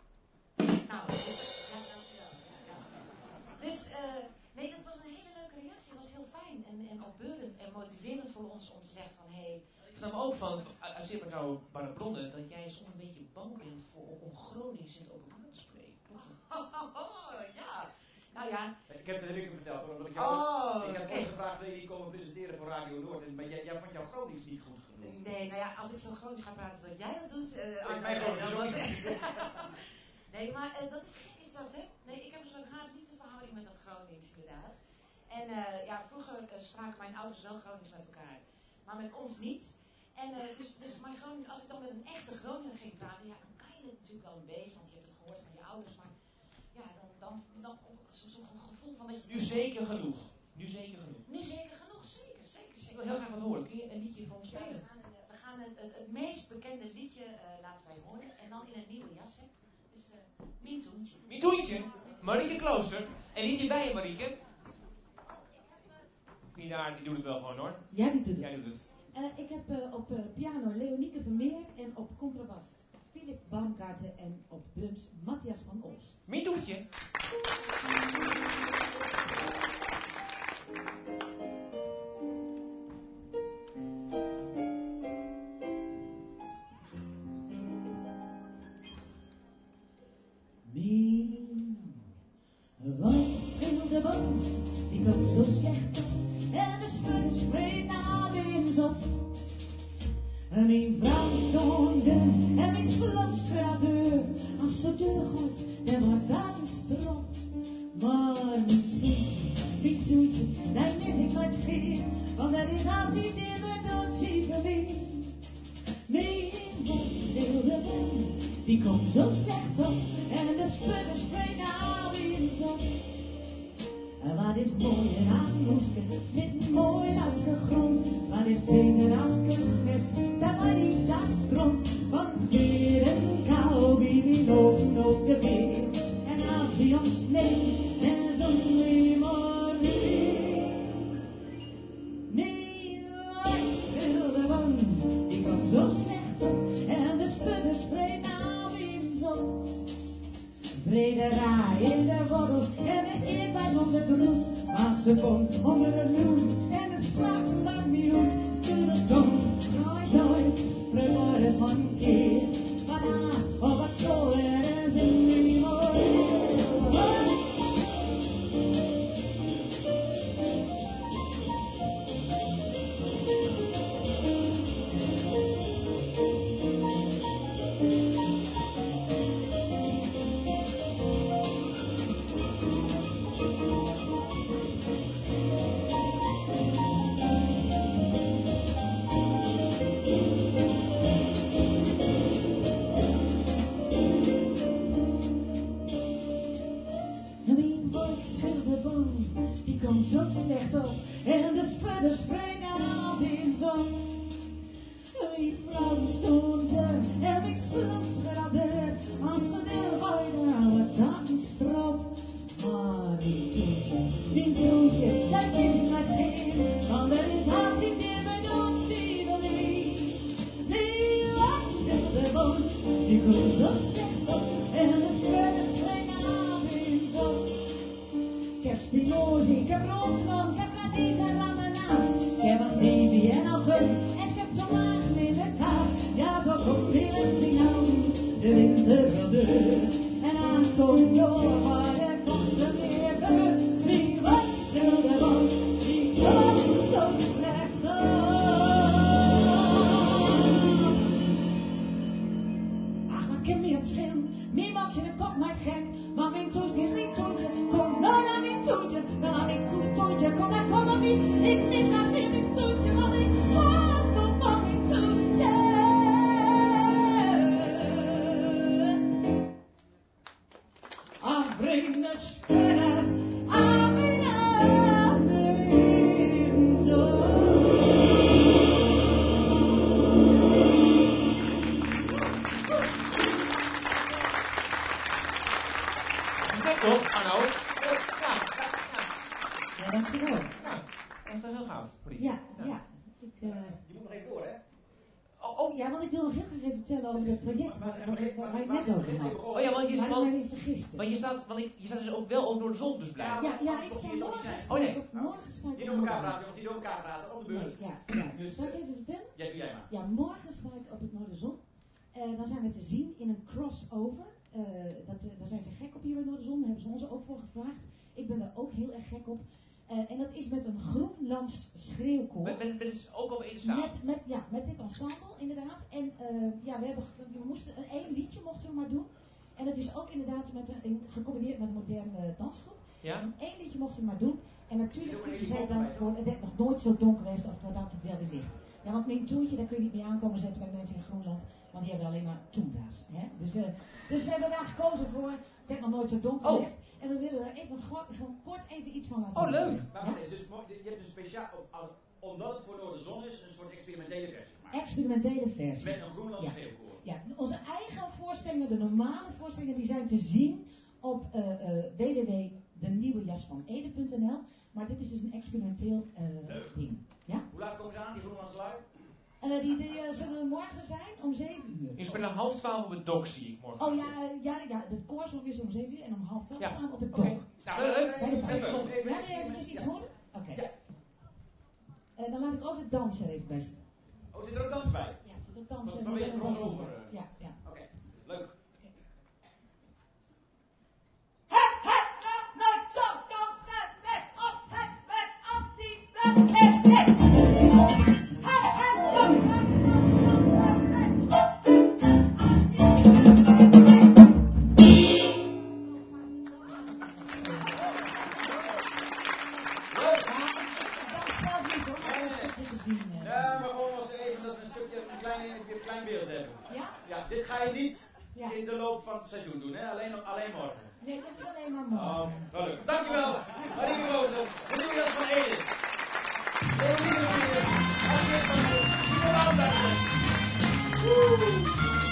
Nou, dus, ja, ja, ja, ja. Dus, uh, nee, dat was een hele leuke reactie. Dat was heel fijn en, en opbeurend en motiverend voor ons om te zeggen van, hé... Hey, ik vond hem ook van, uit zeer betrouwbare Barbara Bronne, dat jij soms een beetje bang bent voor, om Gronings in het openbaar te spreken. Oh, oh, oh, ja. Nou ja. Ik heb het Rikke verteld hoor, omdat ik, oh, ik heb okay. ooit gevraagd, wil je die komen presenteren voor Radio Noord, en, maar jij, jij vond jouw Gronings niet goed genoeg. Nee, nou ja, als ik zo Gronings ga praten dat jij dat doet... Uh, ik mijn Gronings ook niet. Nee, maar uh, dat is gek is dat, hè? Nee, ik heb een soort haat-liefdeverhouding met dat Gronings, inderdaad. En uh, ja, vroeger uh, spraken mijn ouders wel Gronings met elkaar, maar met ons niet. En uh, dus, dus mijn Gronings, als ik dan met een echte Groninger ging praten, ja, dan kan je het natuurlijk wel een beetje, want je hebt het gehoord van je ouders, maar ja, dan, dan, dan zo'n zo gevoel van dat je... Nu zeker genoeg. Nu zeker genoeg. Nu zeker genoeg, zeker, zeker, zeker. Ik wil heel graag wat horen. Kun je een liedje van ons spelen? Ja, we gaan, uh, we gaan het, het, het meest bekende liedje uh, laten wij horen en dan in een nieuwe jas, hè. Dus, uh, Mintoentje. Mintoentje? Marieke Klooster. En niet je bijen, Marieke. Kun je daar, die doet het wel gewoon hoor. Jij doet het. Jij doet het. Uh, ik heb uh, op uh, piano Leonieke Vermeer en op contrabas Philip Baumgarten en op drums Matthias van Os. Mintoentje. Want er is altijd nimmer doodziek weer. Mijn volksschilde boom, die komt zo slecht op. En de sputters springen alweer in zon. En wat is mooier als een hoeske, met een mooi leuke grond. Wat is beter als kunstmest, dat maar niet als grond. Want weer een kou, wie wie lopen op de weer. En als wie ons neemt, en zon weer maar weer. Nee, wat wilde man, die komt zo slecht op. En de sputters springen alweer in zon. Brede raai in de wortels en de eerpijp om de broed. Als ze komt onder de bloed en de slag lang niet goed. Doe de tong, nooit nooit, vermoorden van een keer. Wat haast of wat zo er is in die mooi. Die komt zo slecht op en de sputters springen al in zon. Wie vrouwen stonden en wie slums veranderen als ze de hoiden aan het dak strop. Maar die toetje, die toetje, dat is niet wat geen, want er is altijd meer bij ons die wil niet. Die wat stil de boom, die komt zo slecht op en de sputters springen al in zon. Ik heb spinozie, ik heb rondgrond, ik heb radies en ananas. Ik heb een baby en een gun en ik heb tomaten in de kaas. Ja, zo komt weer het signaal, de winter wil deur. En dan komt joh, maar er komt er weer deur. Wie wat stil de boom, die komt zo slecht op. Ach, maar ik heb meer verschil, meer maak je de kop maar gek. Maar mijn toetje is niet toetje, kom nou naar mijn toetje. Dan had ik een toetje, kom maar, kom maar niet. Ik mis dat weer mijn toetje, want ik hou zo van mijn toetje. Ach, breng de sputters aan mijn adem zo. Toch, Arno? Ja, ja, Ja, dankjewel. ja. Echt wel heel gaaf. Marie. Ja, ja. Ik, uh... Je moet nog even door, hè? Oh, oh ja, want ik wil nog heel graag even vertellen over het project waar, waar, waar, waar, waar je net over had. Oh ja, want je, waar want, ik me niet vergiste. want je staat, want ik, je staat dus ook wel ook door de zon dus blijven. Ja, ja, ik sta morgen. Oh nee. Morgen sta ik Niet door elkaar praten, jongens, niet door elkaar praten, op de beurt. Nee, ja, ja. Dus, Zal ik even vertellen? Ja, doe jij maar. Ja, morgen sta ik op het Noorderzon. Uh, dan zijn we te zien in een crossover. Uh, dat, uh, daar zijn ze gek op hier bij Noorderzon. Daar hebben ze ons ook voor gevraagd. Ik ben daar ook heel erg gek op. Uh, en dat is met een Groenlands schreeuwkoor. Met, met, met het ook al in staan. Met, met, ja, met dit ensemble inderdaad. En uh, ja, we, hebben, we moesten een één liedje mochten we maar doen. En dat is ook inderdaad met een, een, gecombineerd met een moderne dansgroep. Ja? En één liedje mochten we maar doen. En natuurlijk is het dan voor, het heeft nog nooit zo donker geweest of dat het wel weer licht. Ja, want mijn toertje, daar kun je niet mee aankomen zetten bij mensen in Groenland. Want die hebben alleen maar toenda's. Hè? Dus, uh, dus we hebben daar gekozen voor. Het heeft nog nooit zo donker geweest. Oh. En we willen er even gewoon kort even iets van laten zien. Oh, leuk! Maar ja? is dus, je hebt dus speciaal, omdat het voor Noorderzon is, een soort experimentele versie gemaakt. Experimentele versie. Met een Groenlands ja. schreeuwkoor. Ja, onze eigen voorstellingen, de normale voorstellingen, die zijn te zien op uh, uh, w w w punt de nieuwe jas van ede punt n l. Maar dit is dus een experimenteel uh, ding. Ja? Hoe laat komen ze aan, die Groenlandse lui? Uh, die die uh, zullen morgen zijn om zeven uur. Je spelen om half twaalf op het dok, zie ik morgen. Oh ja, uh, ja, ja, de koorzong is om zeven uur en om half twaalf ja. staan op het dok. Okay. Nou, leuk. Bij de vijf. Even, even, even, ja, even iets horen? Oké. Okay. Ja. Uh, dan laat ik ook de danser even bij. Oh, zit er ook dans bij? Ja, zit ook dansen. Dan ben je crossover. Ja, ja. Oké, okay. Leuk. zien. Uh. Ja, maar gewoon als even dat we een stukje, een klein, een klein beeld hebben. Ja? Ja, dit ga je niet ja. in de loop van het seizoen doen, hè? Alleen, alleen morgen. Nee, dat is alleen maar morgen. Oh, gelukkig. Dankjewel, Marieke Rozen. We doen dat van Ede. Heel lieve manier. Hartelijk van de Tino Woudbergen. Woe!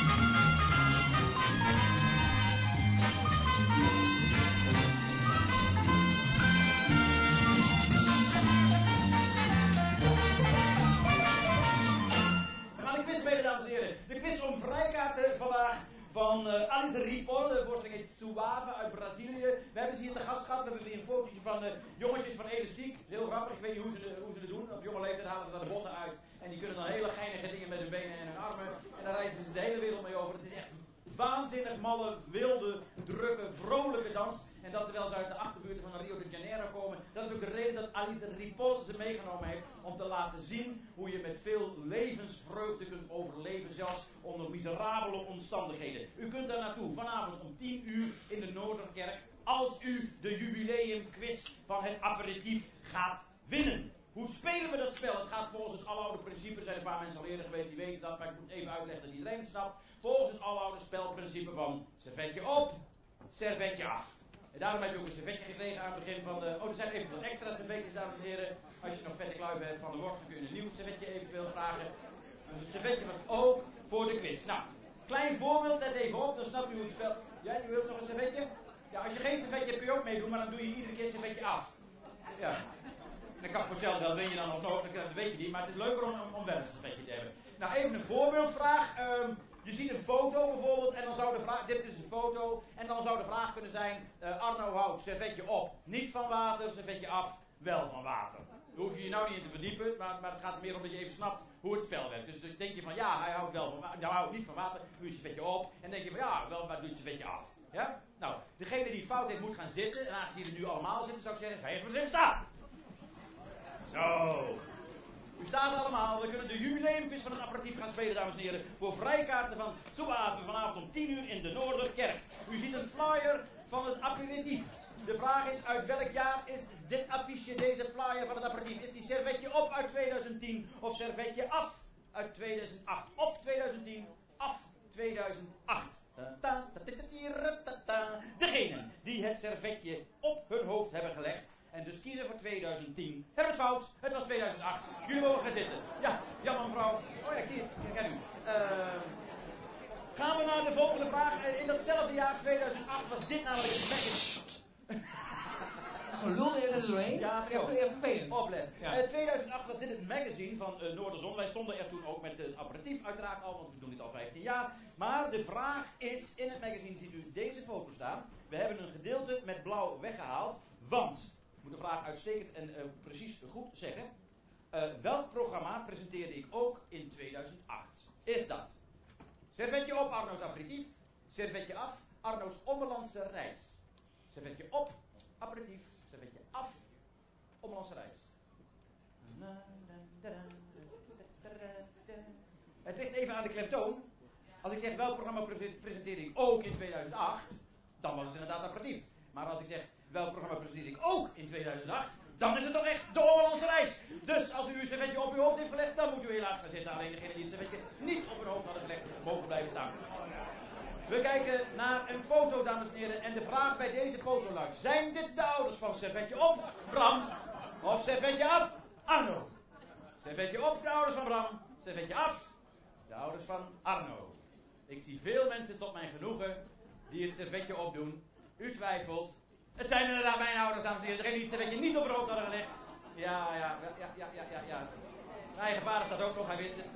Dames en heren, de quiz om vrijkaarten vandaag van uh, Alice Ripoll, de voorstelling heet Suave uit Brazilië. We hebben ze hier te gast gehad, we hebben weer een fotootje van de jongetjes van elastiek. Heel grappig, ik weet niet hoe ze, de, hoe ze het doen. Op jonge leeftijd halen ze daar de botten uit en die kunnen dan hele geinige dingen met hun benen en hun armen. En daar reizen ze de hele wereld mee over. Het is echt waanzinnig malle, wilde, drukke, vrolijke dans. En dat terwijl ze uit de achterbuurten van Rio de Janeiro komen. Dat is ook de reden dat Alice Ripoll ze meegenomen heeft. Om te laten zien hoe je met veel levensvreugde kunt overleven. Zelfs onder miserabele omstandigheden. U kunt daar naartoe vanavond om tien uur in de Noorderkerk. Als u de jubileumquiz van het aperitief gaat winnen. Hoe spelen we dat spel? Het gaat volgens het aloude principe. Er zijn een paar mensen al eerder geweest die weten dat. Maar ik moet even uitleggen dat iedereen het snapt. Volgens het aloude spelprincipe van servetje op, servetje af. En daarom heb je ook een servetje gekregen aan het begin van de... Oh, er zijn even wat extra servetjes, dames en heren. Als je nog vette kluiven hebt van de worst, dan kun je een nieuw servetje eventueel vragen. Dus het servetje was ook voor de quiz. Nou, klein voorbeeld, let even op, dan snap je hoe het spel... Ja, je wilt nog een servetje? Ja, als je geen servetje hebt kun je ook meedoen, maar dan doe je iedere keer servetje af. Ja. Dan kan voor hetzelfde geld win je dan alsnog, dat weet je niet. Maar het is leuker om, om, om wel een servetje te hebben. Nou, even een voorbeeldvraag. Um, Je ziet een foto bijvoorbeeld en dan zou de vraag, dit is een foto, en dan zou de vraag kunnen zijn, uh, Arno houdt servetje op, niet van water, servetje af, wel van water. Daar hoef je je nou niet in te verdiepen, maar, maar het gaat meer om dat je even snapt hoe het spel werkt. Dus dan denk je van, ja, hij houdt wel van water, hij houdt niet van water, doe je servetje op, en dan denk je van, ja, wel, maar doe je servetje af. Ja? Nou, degene die fout heeft moet gaan zitten, en aangezien jullie nu allemaal zitten, zou ik zeggen, ga eerst maar eens even staan. Zo. U staat allemaal, we kunnen de jubileumquiz van het aperitief gaan spelen, dames en heren. Voor vrijkaarten van Suave vanavond om tien uur in de Noorderkerk. U ziet een flyer van het aperitief. De vraag is, uit welk jaar is dit affiche, deze flyer van het aperitief? Is die servetje op uit tweeduizend tien of servetje af uit tweeduizend acht? Op tweeduizend tien, af tweeduizend acht. Degenen die het servetje op hun hoofd hebben gelegd en dus kiezen voor tweeduizend tien. Hebben het fout, het was tweeduizend acht. Jullie mogen gaan zitten. Ja, jammer mevrouw. Oh ja, ik zie het. Ik ken u. Uh, gaan we naar de volgende vraag. In datzelfde jaar, tweeduizend acht, was dit namelijk het magazine. Zo'n lul er er doorheen? Ja, ja, vervelend. Oplet. Ja. Uh, tweeduizend acht was dit het magazine van uh, Noorderzon. Wij stonden er toen ook met het aperitief uiteraard al, want we doen dit al vijftien jaar. Maar de vraag is, in het magazine ziet u deze foto staan. We hebben een gedeelte met blauw weggehaald, want... Ik moet de vraag uitstekend en uh, precies goed zeggen. Uh, welk programma presenteerde ik ook in tweeduizend acht? Is dat servetje op, Arno's aperitief. Servetje af, Arno's Ommelandse reis. Servetje op, aperitief. Servetje af, Ommelandse reis. Het ligt even aan de klemtoon. Als ik zeg welk programma pre- presenteerde ik ook in tweeduizend acht, dan was het inderdaad aperitief. Maar als ik zeg welk programma presenteerde ik ook in tweeduizend acht, dan is het toch echt de Hollandse reis. Dus als u uw servetje op uw hoofd heeft gelegd, dan moet u helaas gaan zitten. Alleen degenen die het servetje niet op hun hoofd hadden gelegd, mogen blijven staan. We kijken naar een foto, dames en heren. En de vraag bij deze foto luidt: zijn dit de ouders van servetje op, Bram? Of servetje af, Arno? Servetje op, de ouders van Bram. Servetje af, de ouders van Arno. Ik zie veel mensen tot mijn genoegen die het servetje opdoen. U twijfelt. Het zijn inderdaad mijn ouders, dames en heren. Degene die het servetje niet op hun hoofd hadden gelegd. Ja, ja, ja, ja, ja, ja, ja. Mijn eigen vader staat ook nog, hij wist het.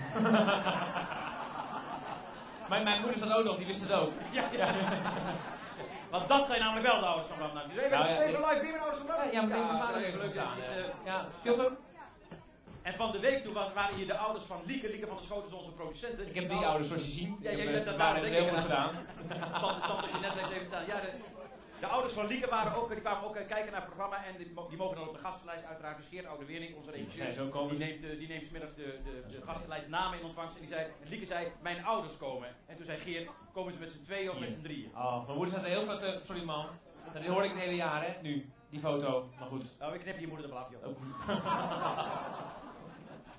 mijn, mijn moeder staat ook nog, die wist het ook. Ja, ja. Want dat zijn namelijk wel de ouders van Bram. Nou, even nou, ja, even live, wie mijn ouders van Bram? Ja, ja, maar ja, mijn vader heeft gestaan. Dus, uh, ja, Piotr? En van de week toen waren hier de ouders van Lieke. Lieke van der Schoot is onze producenten. Ik heb die ouders zoals je ziet. Ja, jij bent dat daar heel goed gedaan. Tante, als je net heeft even staan. Ja, de, de ouders van Lieke waren ook, die kwamen ook kijken naar het programma. En die, die mogen dan op de gastenlijst uiteraard. Dus Geert Oude Wering, onze regisseur, die neemt, die neemt 's middags de, de, de gastenlijst namen in ontvangst. En die zei, en Lieke zei, mijn ouders komen. En toen zei Geert, komen ze met z'n tweeën of met z'n drieën? Oh, mijn moeder staat er heel veel te... Sorry man. Dat hoor ik het hele jaar, hè, nu. Die foto. Maar goed. Nou, ik knip je moeder er wel af, joh.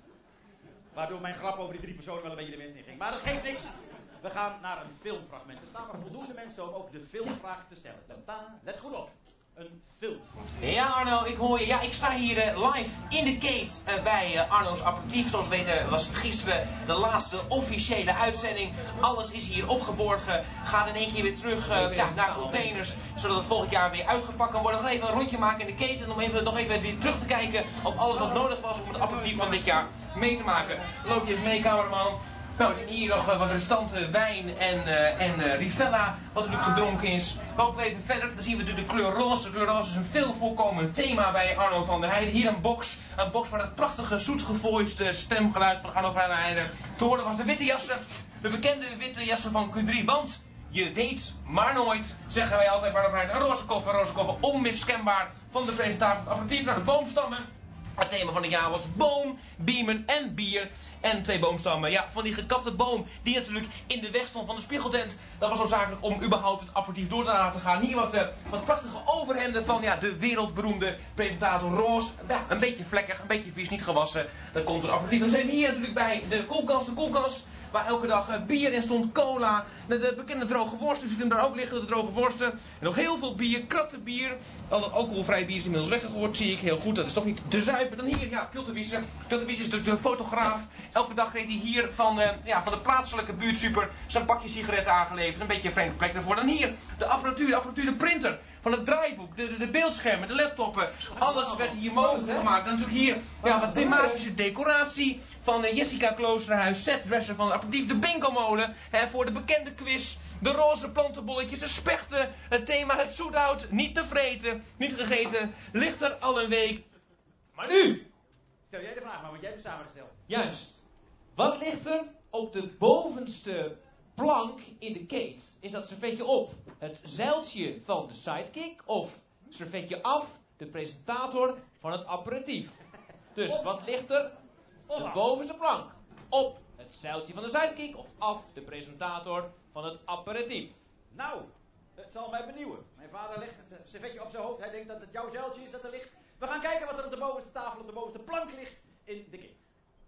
Waardoor mijn grap over die drie personen wel een beetje de mist in ging. Maar dat geeft niks. We gaan naar een filmfragment. Er staan nog voldoende mensen om ook de filmvraag te stellen. Let goed op. Een filmvraag. Ja Arno, ik hoor je. Ja, ik sta hier uh, live in de gate uh, bij uh, Arno's Aperitief. Zoals we weten was gisteren de laatste officiële uitzending. Alles is hier opgeborgen. Gaat in één keer weer terug uh, ja, naar containers. Zodat het volgend jaar weer uitgepakt kan worden. We gaan even een rondje maken in de keten. Om even, nog even weer terug te kijken op alles wat nodig was om het aperitief van dit jaar mee te maken. Loop je even mee, cameraman. Nou, we zien hier nog uh, wat restante wijn en, uh, en uh, Rivella, wat er natuurlijk gedronken is. Lopen we even verder, dan zien we de, de kleur roze. De kleur roze is een veel voorkomend thema bij Arno van der Heijden. Hier een box, een box waar het prachtige zoetgevoiste stemgeluid van Arno van der Heijden te horen was. De witte jassen, de bekende witte jassen van Q drie, want je weet maar nooit, zeggen wij altijd bij Arno van der Heijden. Een roze koffer, een roze koffer, onmiskenbaar van de presentator van het aperitief naar de boomstammen. Het thema van het jaar was boom, biemen en bier. En twee boomstammen. Ja, van die gekapte boom die natuurlijk in de weg stond van de spiegeltent. Dat was noodzakelijk om überhaupt het aperitief door te laten gaan. Hier wat, uh, wat prachtige overhemden van ja, de wereldberoemde presentator Roos. Ja, een beetje vlekkig, een beetje vies, niet gewassen. Dat komt het aperitief. Dan zijn we hier natuurlijk bij de koelkast. De koelkast waar elke dag uh, bier in stond, cola. De, de bekende droge worst. U ziet hem daar ook liggen, de droge worsten. En nog heel veel bier, kratten bier. Al dat alcoholvrij bier is inmiddels weggegooid, zie ik. Heel goed, dat is toch niet te zuipen. Dan hier, ja, Kultewiese. Kultewiese is de, de fotograaf. Elke dag kreeg hij hier van, uh, ja, van de plaatselijke buurtsuper zijn pakje sigaretten aangeleverd. Een beetje een vreemde plek ervoor. Dan hier, de apparatuur, de apparatuur, de printer. Van het draaiboek, de, de, de beeldschermen, de laptoppen. Alles werd hier mogelijk gemaakt. En natuurlijk hier ja, wat thematische decoratie van uh, Jessica Kloosterhuis, setdresser van het aperitief, de bingo-molen hè, voor de bekende quiz, de roze plantenbolletjes, de spechten, het thema het zoethout, niet te vreten, niet gegeten, ligt er al een week. Maar nu! Stel jij de vraag maar, want jij hebt het samengesteld. Juist. Wat ligt er op de bovenste plank in de kate? Is dat servetje op het zeiltje van de sidekick of servetje af de presentator van het aperitief? Dus wat ligt er op de bovenste plank? Op het zeiltje van de sidekick of af de presentator van het aperitief? Nou, het zal mij benieuwen. Mijn vader legt het servetje op zijn hoofd. Hij denkt dat het jouw zeiltje is dat er ligt. We gaan kijken wat er op de bovenste tafel, op de bovenste plank ligt in de kate.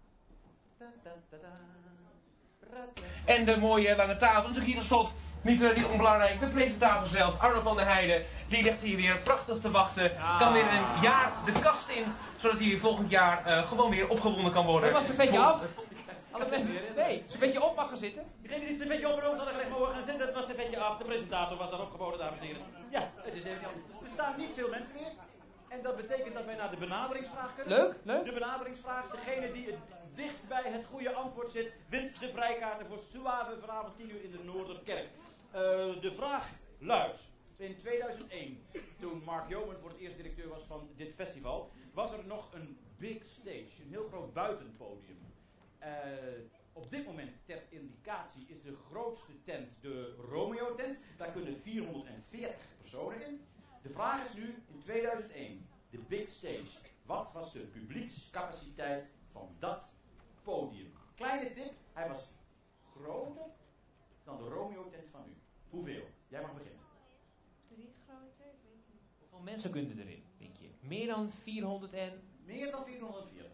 En de mooie lange tafel. Natuurlijk hier tot slot, niet, uh, niet onbelangrijk, de presentator zelf, Arno van der Heijden. Die ligt hier weer prachtig te wachten. Ah. Kan weer een jaar de kast in, zodat hij weer volgend jaar uh, gewoon weer opgewonden kan worden. Dat was een beetje af. Alle mensen, nee, zijn vetje op mag gaan zitten. Degene die het vetje op en hoofd hadden gelegd mogen gaan zitten, het was een vetje af. De presentator was daar opgeboden, dames en heren. Ja, het is even niet. Er staan niet veel mensen meer. En dat betekent dat wij naar de benaderingsvraag kunnen. Leuk, leuk. De benaderingsvraag. Degene die het dichtst bij het goede antwoord zit, wint de vrijkaarten voor Suave vanavond tien uur in de Noorderkerk. Uh, de vraag luidt. In tweeduizend één, toen Mark Joman voor het eerst directeur was van dit festival, was er nog een big stage. Een heel groot buitenpodium. Uh, op dit moment, ter indicatie, is de grootste tent de Romeo tent. Daar kunnen vierhonderdveertig personen in. De vraag is nu, in tweeduizend één, de big stage. Wat was de publiekscapaciteit van dat podium? Kleine tip, hij was groter dan de Romeo tent van u. Hoeveel? Jij mag beginnen. Drie groter, ik weet niet. Hoeveel mensen kunnen erin, denk je? Meer dan vierhonderd en... Meer dan vierhonderdveertig.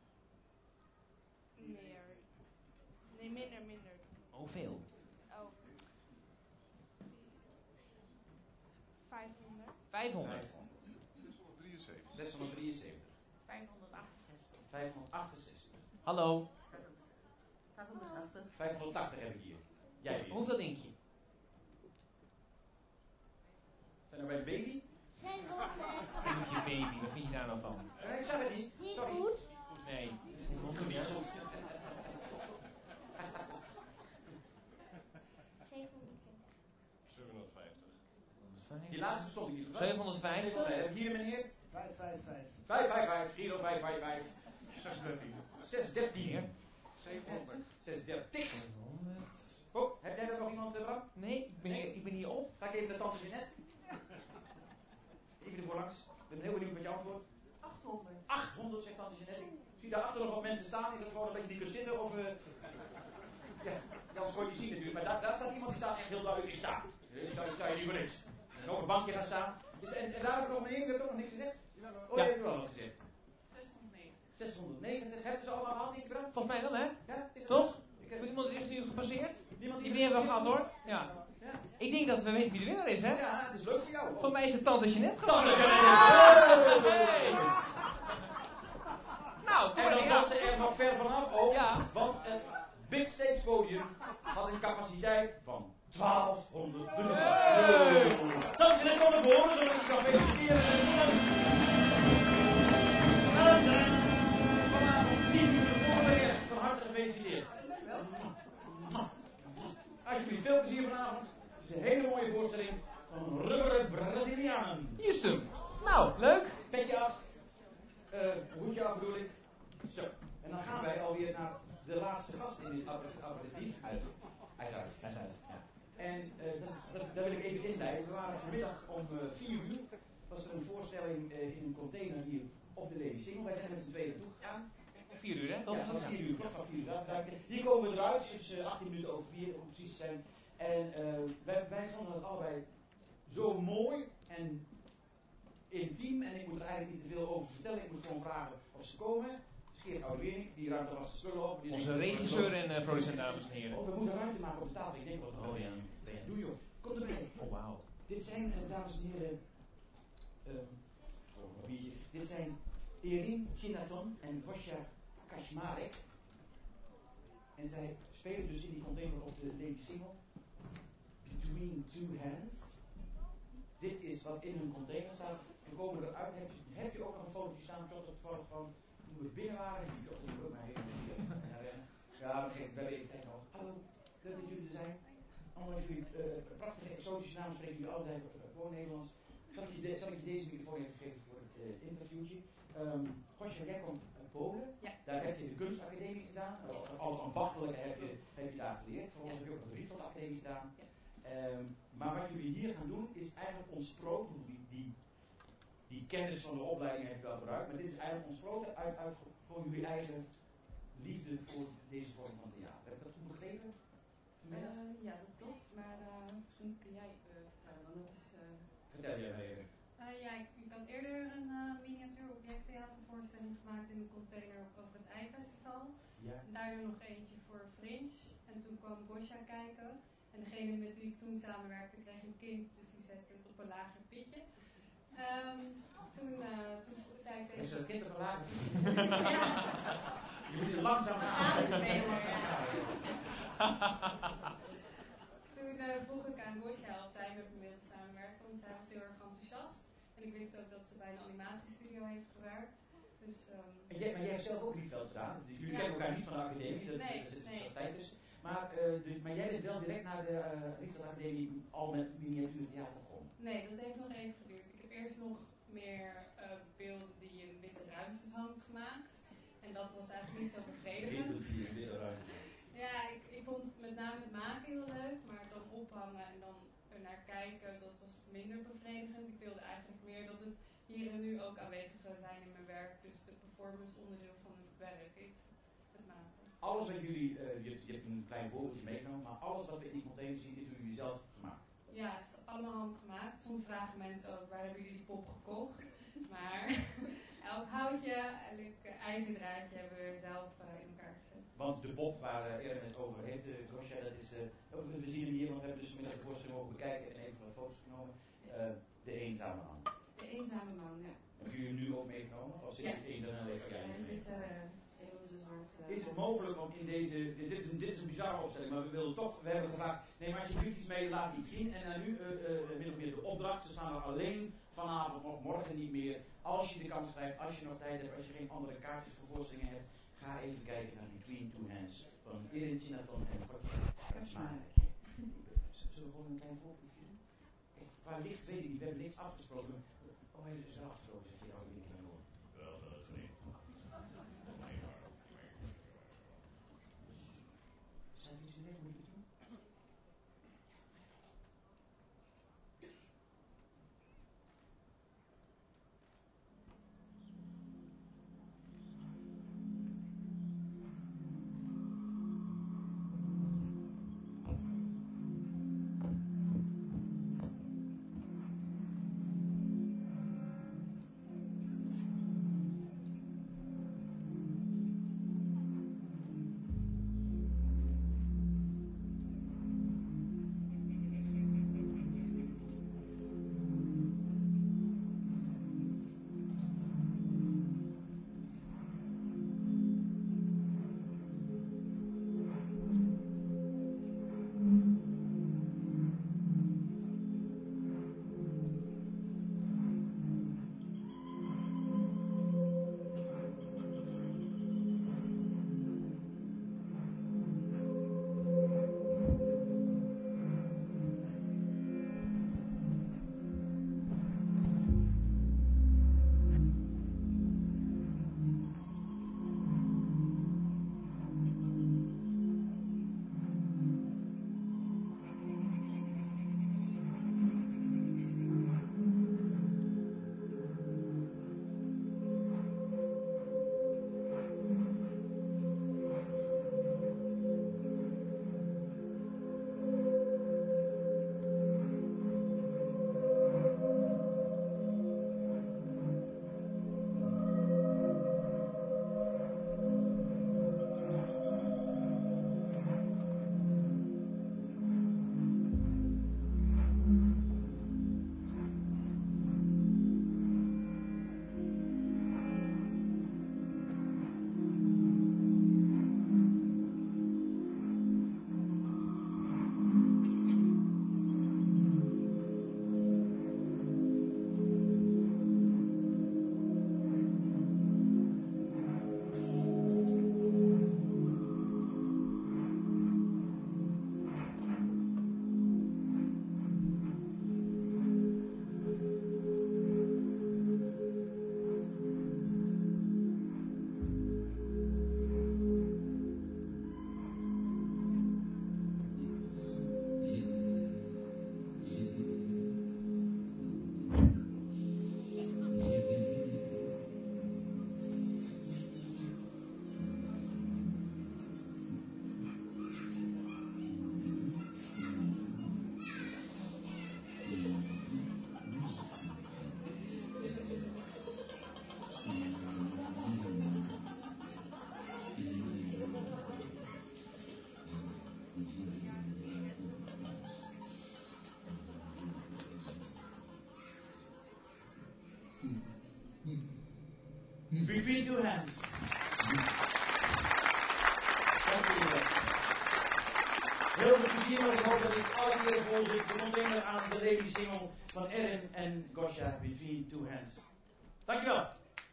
Meer. Nee, minder, minder. Hoeveel? Oh. vijfhonderd. vijfhonderd. zeshonderddrieënzeventig. zeshonderddrieënzeventig. vijfhonderdachtenzestig. vijfhonderdachtenzestig. Hallo. vijfhonderdtachtig. vijfhonderdtachtig heb ik hier. Jij weer. Hoeveel denk je? Zijn we bij de baby? Denk je baby, wat vind je daar nou van? Nee, ik zeg het niet. Niet Sorry. goed. Nee, dat is niet goed. zevenhonderdtwintig. zevenhonderdvijftig. Die laatste stond ik niet. zevenhonderdvijftig. Heb ik hier meneer? vijf vijf vijf. vijf vijf vijf. Giro vijf vijf vijf. zes dertien. zevenhonderd. zes dertig. Oh, heb jij er nog iemand, uh, Bram? Nee, ik ben, Nee? Hier, ik ben hier op. Ga ik even naar tante Jeanette. Even ervoor langs. Ik ben heel benieuwd wat je antwoord. achthonderd. achthonderd, zegt tante Jeanette. Zie je daarachter nog wat mensen staan? Is dat gewoon dat je die kunt zitten? Of, uh... ja, anders kon je niet zien natuurlijk. Maar daar, daar staat iemand die staat echt heel duidelijk in staan. Ik sta, ik sta hier niet voor niks. En op een bankje gaan staan. Dus, en, en daar heb ik nog meneer, ik heb toch nog niks gezegd? Oh, Ja. je hebt wel wat gezegd. zeshonderdnegentig. zeshonderdnegentig. Hebben ze allemaal gehad, die Bram? Volgens mij wel, hè? wel gehad hoor. Ja. Ik denk dat we weten wie de winnaar is, hè? Ja, dat is leuk voor jou. Voor mij is het Tante Jeanette gewoon. Tante Jeanette. Hey. Nou, kom En dan maar. zat ze er nog ver vanaf ook, ja. Want het Big Stage podium had een capaciteit van twaalfhonderd bezoekers. Hey. Tante Jeanette komt naar voren, zodat ik je kan feliciteren. Vanavond tien uur voor beginnen. Van harte gefeliciteerd. Alsjeblieft, veel plezier vanavond. Het is een hele mooie voorstelling van rubberen Brazilianen. Houston. Nou, leuk. Petje af. Uh, hoedje af bedoel ik. Zo. En dan gaan wij alweer naar de laatste gast in dit aperitief. Uit. Hij is uit. Hij is uit. Ja. En uh, dat, dat, daar wil ik even inleiden. We waren vanmiddag om uh, vier uur. Was er een voorstelling uh, in een container hier op de Lady Singel. Wij zijn er met z'n tweeën naartoe gegaan. Vier uur, hè? Tot ja, tot vier uur. Klopt van vier uur. Uiteraard. Hier komen we eruit. Dus uh, achttien minuten over vier, om precies te zijn. En uh, wij, wij vonden het allebei zo mooi en intiem. En ik moet er eigenlijk niet te veel over vertellen. Ik moet gewoon vragen of ze komen. Geert Oudewerink, die ruimte was spullen op. Die Onze regisseur en uh, producent, dames en heren. Oh, we moeten ruimte maken op de tafel. Ik denk wat we oh, ja. ben je doen, joh. Kom erbij. Oh, wauw. Dit zijn, uh, dames en heren, uh, voor een papiertje. Dit zijn Erin Chinaton en Gosja Kaczmarek. En zij spelen dus in die container op de Lady Singel. Between Two Hands. Dit is wat in hun container staat. We komen eruit. Heb je, heb je ook nog een fotootje staan? Tot het foto van toen we binnen waren. Die toch ik ook maar even. Ja, maar kijk, we hebben even tijd nog. Hallo, leuk dat jullie er zijn. Ondanks jullie uh, prachtige exotische namen spreken jullie altijd uh, gewoon Nederlands. Zal ik, je de, zal ik je deze microfoon even geven voor het uh, interviewtje? Um, Gosja, jij komt uit Polen. Ja. Daar heb je de kunstacademie gedaan. Of al het ambachtelijke heb je, heb je daar geleerd. Voor ons heb je ook nog de Rietveld Academie gedaan. Ja. Um, maar wat jullie hier gaan doen is eigenlijk ontsproten. Die, die, die kennis van de opleiding heb je wel gebruikt. Maar dit is eigenlijk ontsproten uit, uit gewoon jullie eigen liefde voor deze vorm van theater. Heb ik dat goed begrepen? Uh, ja, dat klopt. Maar uh, misschien kun jij uh, vertellen. Want dat is, uh... Vertel jij mij even. Uh, ja, ik, ik had eerder een uh, miniatuur objecttheatervoorstelling gemaakt in een container over het Eifestival. Ja. En daardoor nog eentje voor Fringe. En toen kwam Gosja kijken. En degene met wie ik toen samenwerkte kreeg een kind, dus die zette het op een lager pitje. Um, toen, uh, toen zei ik tegen... Is dat kind op een lager pitje? Ja. Je moet ze langzaam gaan. Toen uh, vroeg ik aan Gosja of zij met me wilde samenwerken, want zij was heel erg enthousiast. En ik wist ook dat ze bij een animatiestudio heeft gewerkt. Dus, um... en jij, maar jij hebt zelf ook Rietveld gedaan. Dus jullie ja. kennen elkaar niet van de academie, dat nee, is, dat nee. is tijd dus. Maar, uh, dus. maar jij bent wel direct naar de uh, Rietveld Academie al met miniatuurtheater begonnen? Nee, dat heeft nog even geduurd. Ik heb eerst nog meer uh, beelden die in witte ruimtes hangt gemaakt. En dat was eigenlijk niet zo bevredigend. Ja, ik, ik vond met name het maken heel leuk, maar dan ophangen en dan er naar kijken, dat was minder bevredigend. Ik wilde eigenlijk meer dat het hier en nu ook aanwezig zou zijn in mijn werk, dus de performance onderdeel van het werk is het maken. Alles wat jullie, uh, je, hebt, je hebt een klein voorbeeldje meegenomen, maar alles wat we in die container zien is door jullie zelf gemaakt. Ja, het is allemaal handgemaakt. Soms vragen mensen ook, waar hebben jullie die pop gekocht? Maar elk houtje, elk ijzerdraadje hebben we zelf uh, in elkaar gezet. Want de pop waar uh, Erin het over heeft, uh, Gosja, dat is, uh, we zien hem hier, want we hebben dus vanmiddag de voorstelling mogen bekijken en even wat foto's genomen. Uh, de eenzame man. De eenzame man, ja. Hebben jullie hem nu ook meegenomen? Of zit ja. je eenzaam leven? Ja, hij zit uh, in onze zwarte... Uh, is het mogelijk om in deze, dit, dit, is een, dit is een bizarre opstelling, maar we wilden toch, we hebben gevraagd, neem alsjeblieft iets mee, laat iets zien. En dan nu uh, uh, min of meer de opdracht, ze staan er alleen vanavond nog, morgen niet meer. Als je de kans krijgt, als je nog tijd hebt, als je geen andere kaartjes voor voorstellingen hebt, ga even kijken naar Between Two Hands van Erin Chinaton en Gosja Kaczmarek. Zullen we gewoon een klein voorproefje doen? Qua licht weet ik niet, we hebben niks afgesproken. Oh, hij is er afgesproken, zeg je ook niet in hoor. Wel, dat is niet. Zou je ze weg moeten doen? Between Two Hands. Dank jullie wel. Heel veel plezier, maar ik hoop dat ik alle keren vol zit. Ik kom meteen aan de lady single van Erin en Gosha, Between Two Hands. Dankjewel.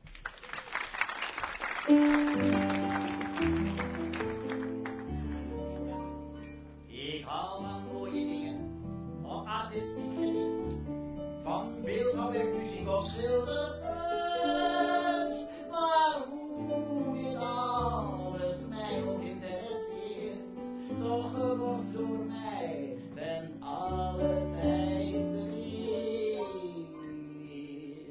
Ik hou van mooie dingen, op artistiek gebied. Van beeldhouwwerk, muziek of schilderkunst. Maar hoe dit alles mij ook interesseert, toch wordt door mij ten alle tijd beweerd.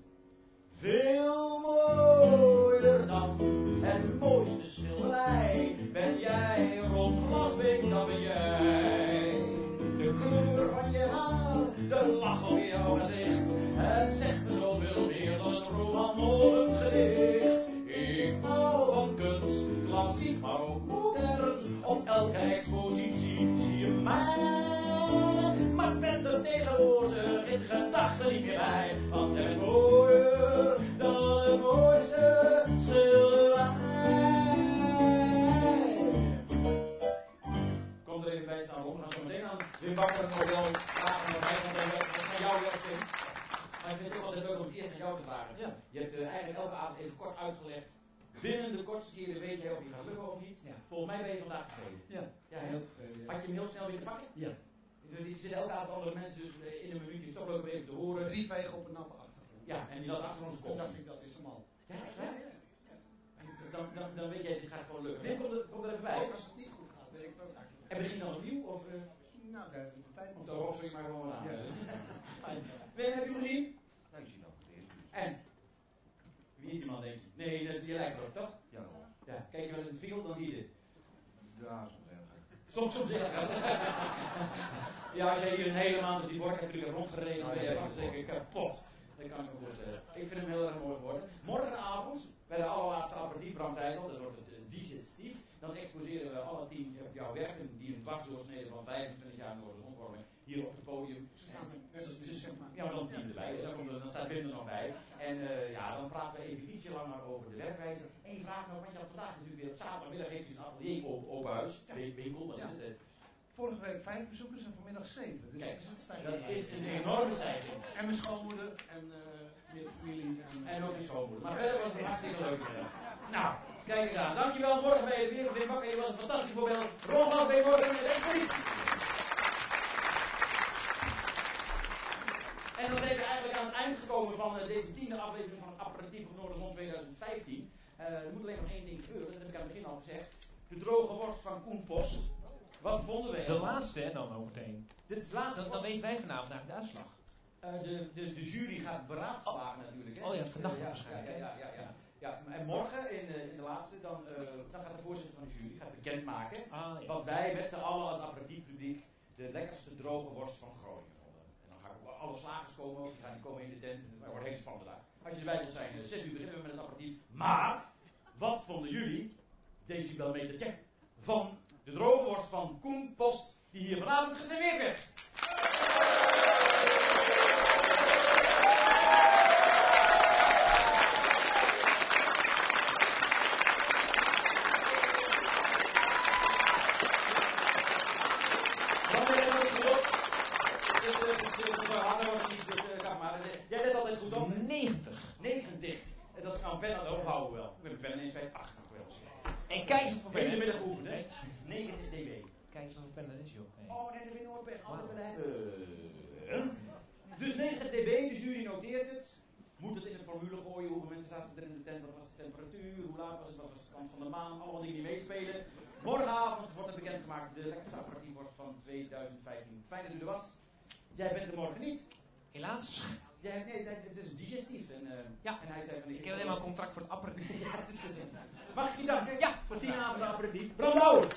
Veel mooier dan het mooiste schilderij. Ben jij rond glasbeek, dan ben jij. De kleur van je haar, de lach op jouw gezicht. Het zegt me zoveel meer dan een roman of een gedicht. Ik hou van kunst, klassiek maar ook modern. Op elke expositie zie je mij. Maar ik ben er tegenwoordig in gedachten niet meer bij. Want jij bent mooier dan het mooiste schilderij. Kom er even bij staan, Ron. We gaan zo meteen aan Wim Bakker nog wel vragen naar mij, want hij wil naar jou werk in. Maar ik vind het ook altijd leuk om het eerst aan jou te vragen. Ja. Je hebt uh, eigenlijk elke avond even kort uitgelegd. Binnen de kortste keren weet jij of je gaat lukken of niet. Ja. Volgens mij ben je vandaag tevreden. Ja, ja heel tevreden. Ja. Had je hem heel snel weer te pakken? Ja. Er zitten elke avond andere mensen, dus in een minuutje is toch leuk om even te horen. Drie vegen op een natte achtergrond. Ja, en die natte achtergrond is koffie. Dat vind ik dat is hem al. Ja, echt waar? Ja, ja, ja. Dan, dan, dan weet jij, dit gaat gewoon lukken. Wim, kom er, kom er even bij. Ook als het niet goed gaat, weet ik het ook eigenlijk. En begin dan opnieuw? Of, uh... Nou, daar heb ik de tijd nog. Of dan rotsen ik maar gewoon aan. Ja. Fijn. Wim, heb je hem gezien? Nou, ik zie nog het eerst. En? Wie is die man, denk je? Nee, dat, je lijkt erop, toch? Ja. Ja, kijk je wel in het spiegel, dan zie je dit. Ja, soms erg. Soms, soms erg. Ja, als jij hier een hele maand op die vork hebt rondgereden, dan ben je vast zeker kapot. Dat kan ik me voorstellen. Ik vind hem heel erg mooi geworden. Morgenavond, bij de allerlaatste aperitief, Bram zei het al, dat wordt het uh, digestief. Dan exposeren we alle tien jouw werken, die een dwarsdoorsnede van vijfentwintig jaar Noorderzonvorming, hier op het podium. Ze staan er, dus zeg maar. Ja, maar dan tien erbij, dan, komt er, dan staat Wim er nog bij. En uh, ja, dan praten we even ietsje langer over de werkwijze. Eén vraag nog, want je had vandaag natuurlijk weer op zaterdagmiddag heeft u een atelier op, open huis, ja. winkel, wat ja. is het? Uh, Vorige week vijf bezoekers en vanmiddag zeven. Dus Kijk, dat is, het dat is een enorme stijging. En mijn schoonmoeder en uh, meer familie. En, en ook je schoonmoeder. Maar verder was het hartstikke leuk. Ja. Nou, kijk eens aan. Dankjewel. Morgen ben je weer. Wim Bakker, je was een fantastisch voorbeeld. Ron ben je morgen in de expositie. En dan zijn we eigenlijk aan het eind gekomen van uh, deze tiende aflevering van Aperitief op Noorderzon twintig vijftien. Uh, er moet alleen nog één ding gebeuren. Dat heb ik aan het begin al gezegd. De droge worst van Koen Post. Wat vonden we? De laatste, hè, dan ook meteen. Dit is de laatste. Dan, dan weten wij vanavond eigenlijk de uitslag. Uh, de, de, de jury gaat beraadslagen oh. natuurlijk. Hè? Oh ja, vannacht uh, ja, waarschijnlijk. Ja, ja, ja, ja, ja. ja, en morgen in, uh, in de laatste, dan, uh, dan gaat de voorzitter van de jury gaat bekendmaken ah, ja. wat wij met z'n allen als aperitief publiek de lekkerste droge worst van Groningen vonden. En dan gaan ook alle slagers komen, die gaan die komen in de tent. En het wordt een hele spannende dag. Als je erbij wilt zijn, uh, zes uur beginnen we met het aperitief. Maar, wat vonden jullie, decibelmeter check, van de droge worst van Koen Post, die hier vanavond geserveerd werd? Jij deed altijd goed op? negentig. negentig. En dat is aan pennen, dat houden we wel. Ik ben mijn pennen ineens bij acht nog wel. En kijk eens voor pennen. Hele middag geoefend, hè? negentig dB. Kijk eens voor pennen dat is, joh. Hey. Oh, nee, dat vind ik nooit pen. Altijd willen hebben. Dus negentig dB, de jury noteert het. Moet het in het formule gooien, hoeveel mensen zaten er in de tent, wat was de temperatuur, hoe laat was het, wat was de kant van de maan, allemaal dingen die meespelen. Morgenavond wordt er bekendgemaakt de lekkerste aperitiefworst van twintig vijftien. Fijn dat u er was. Jij bent er morgen niet. Helaas. Jij, nee, het is digestief. En, uh, ja. en hij zei van... Ik heb alleen maar een contract voor het aperitief. Ja, het is, uh, mag ik je danken? Ja. Voor tien avonden aperitief. Bram Douwes.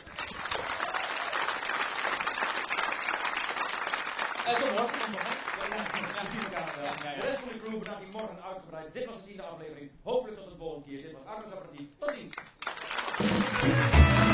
Uh, tot morgen. Tot morgen. Ja, ja, zien elkaar wel. Ja, ja, ja. De rest van de crew bedankt ik morgen uitgebreid. Dit was de tiende aflevering. Hopelijk tot de volgende keer. Dit was Arno's Aperitief. Tot ziens.